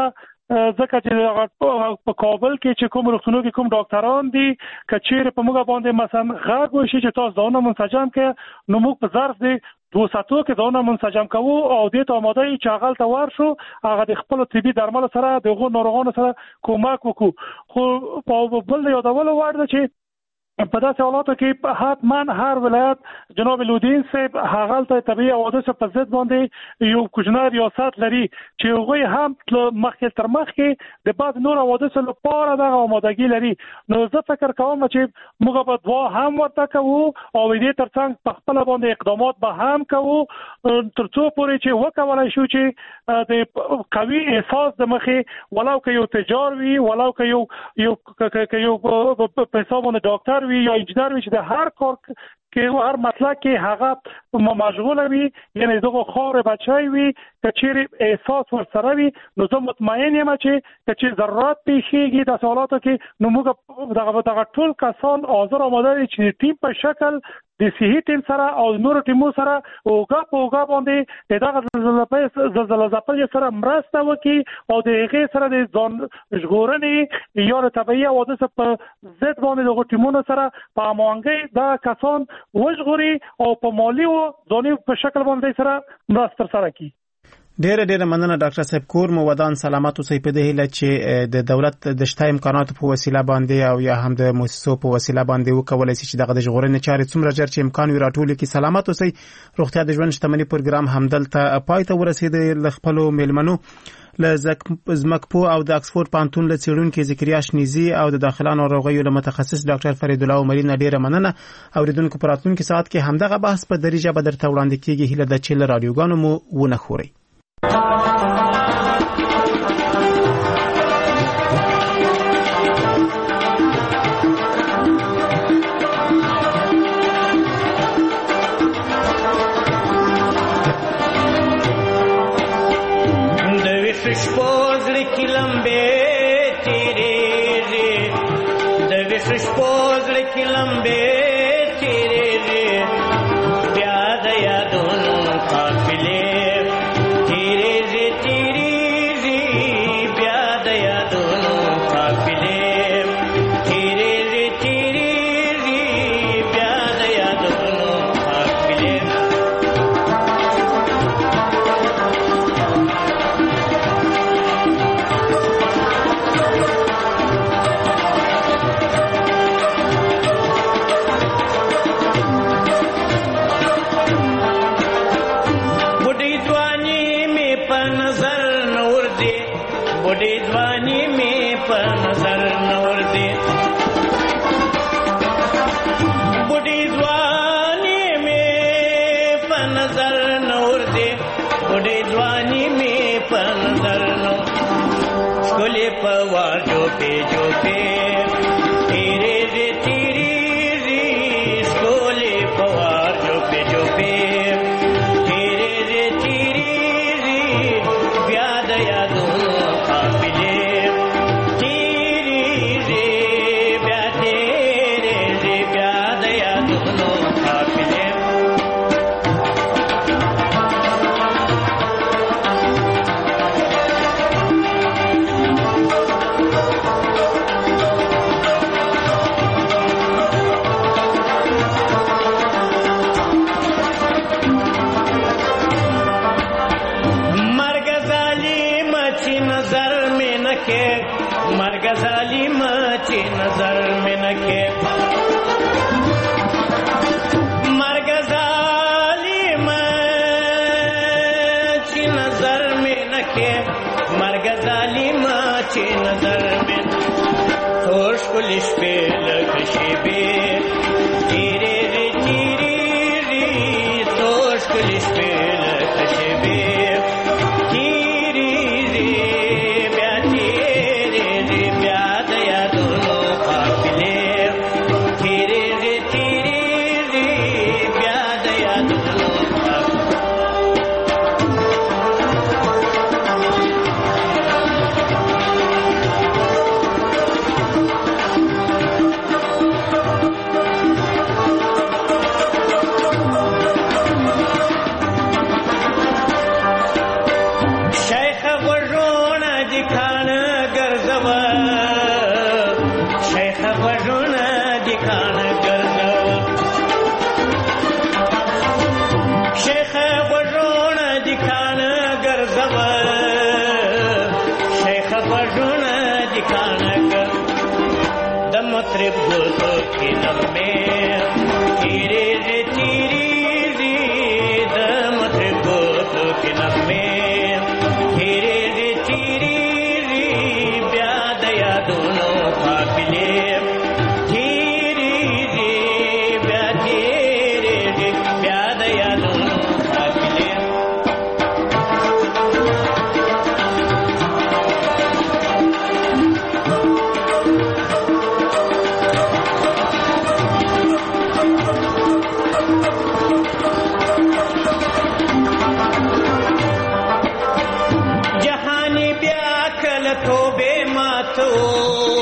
ځکه چې په کابل کې چې کوم روغتونونو کې کوم ډاکټران دي کچېر په موږ باندې مثلا غږ وشي چې تاسو دونه منسجم کې نو موږ په ظرف دی دو ساتو کې دونه منسجم کوو او دې ته آماده یو چې هغه ته ورشو هغه د خپل طبي درمل سره دغه ناروغانو سره کومک وکړو خو په بل یادول وړ ده چې په داسې حالاتو کې حتما هر ولایت جناب لودین صاحب هغه ته طبيعي حوادث په ضد باندې یو کوچنی ریاست لري چې هغه هم مخکې تر مخکې د بعض نور حوادث لپاره دغه آمادګي لري نو زه فکر کوم چې موږ به دوا هم ورته کوو او دې ترڅنګ په خپل باندې اقدامات به هم کوو ترڅو پورې چې وکولای شو چې د قوي احساس د مخې ولو که یو تجار وي ولو که یو یو که یو په حسابونه ډاکټر وي یا انجینر وي چې د هر کار کې هر مسلک کې هغه مشغول وي یعنی دغه خور بچای وي کچېر احساس ورسره وي نو زه مطمئن یم چې کچې ضرورت پیښیږي د سوالاتو کې نو موږ دغه دغه ټول کسان حاضر آماده دي چې ټیم په شکل د صحي ټیم سره او نور ټیمو سره اوګه په اوګه باندې دغه زلزلې زلزلې ځپلې سره مرسته وکړي او د هغې سره د ځان ژغورنې یا د طبیعي حوادث په ضد باندې دغه ټیمونو سره په هماهنګۍ دا کسان وژغوري او په مالي او ځاني په شکل باندې سره مرسته سره کوي. ډیره ډیره مننه ډاکټر صاحب کور مو ودان سلامات اوسئ په دې هیله چې د دولت د شته امکاناتو په وسیله باندې او یا هم د مؤسسو په وسیله باندې وکولای شي چې دغه د ژغورنې چارې څومره ژر چې امکان وي راټول کړي. سلامات اوسئ. روغتیا د ژوند شتمنۍ پروګرام همدلته پای ته ورسېد. له خپلو میلمنو له زمکپو او د اکسفورد پانتون له څېړونکي ذکریا شنیزي او د داخله ناروغیو له متخصص ډاکټر فرید الله عمري نه ډیره مننه. اوریدونکو په راتلونکي ساعت کې همدغه بحث په دري ژبه درته وړاندې کیږي. هیله ده چې له رادیوګانو مو ونه خورئ. غوږونه دي کاڼه کړ د مطرب ګوتو کې نغمې تیریږي تیریږي د مطرب ګوتو کې نغمې تیریږي تیریږي بیا د یادونو قافلې تیریږي بیا تیریږي بیا د یادونو قافلې جهانی بیا کله توبه ماتو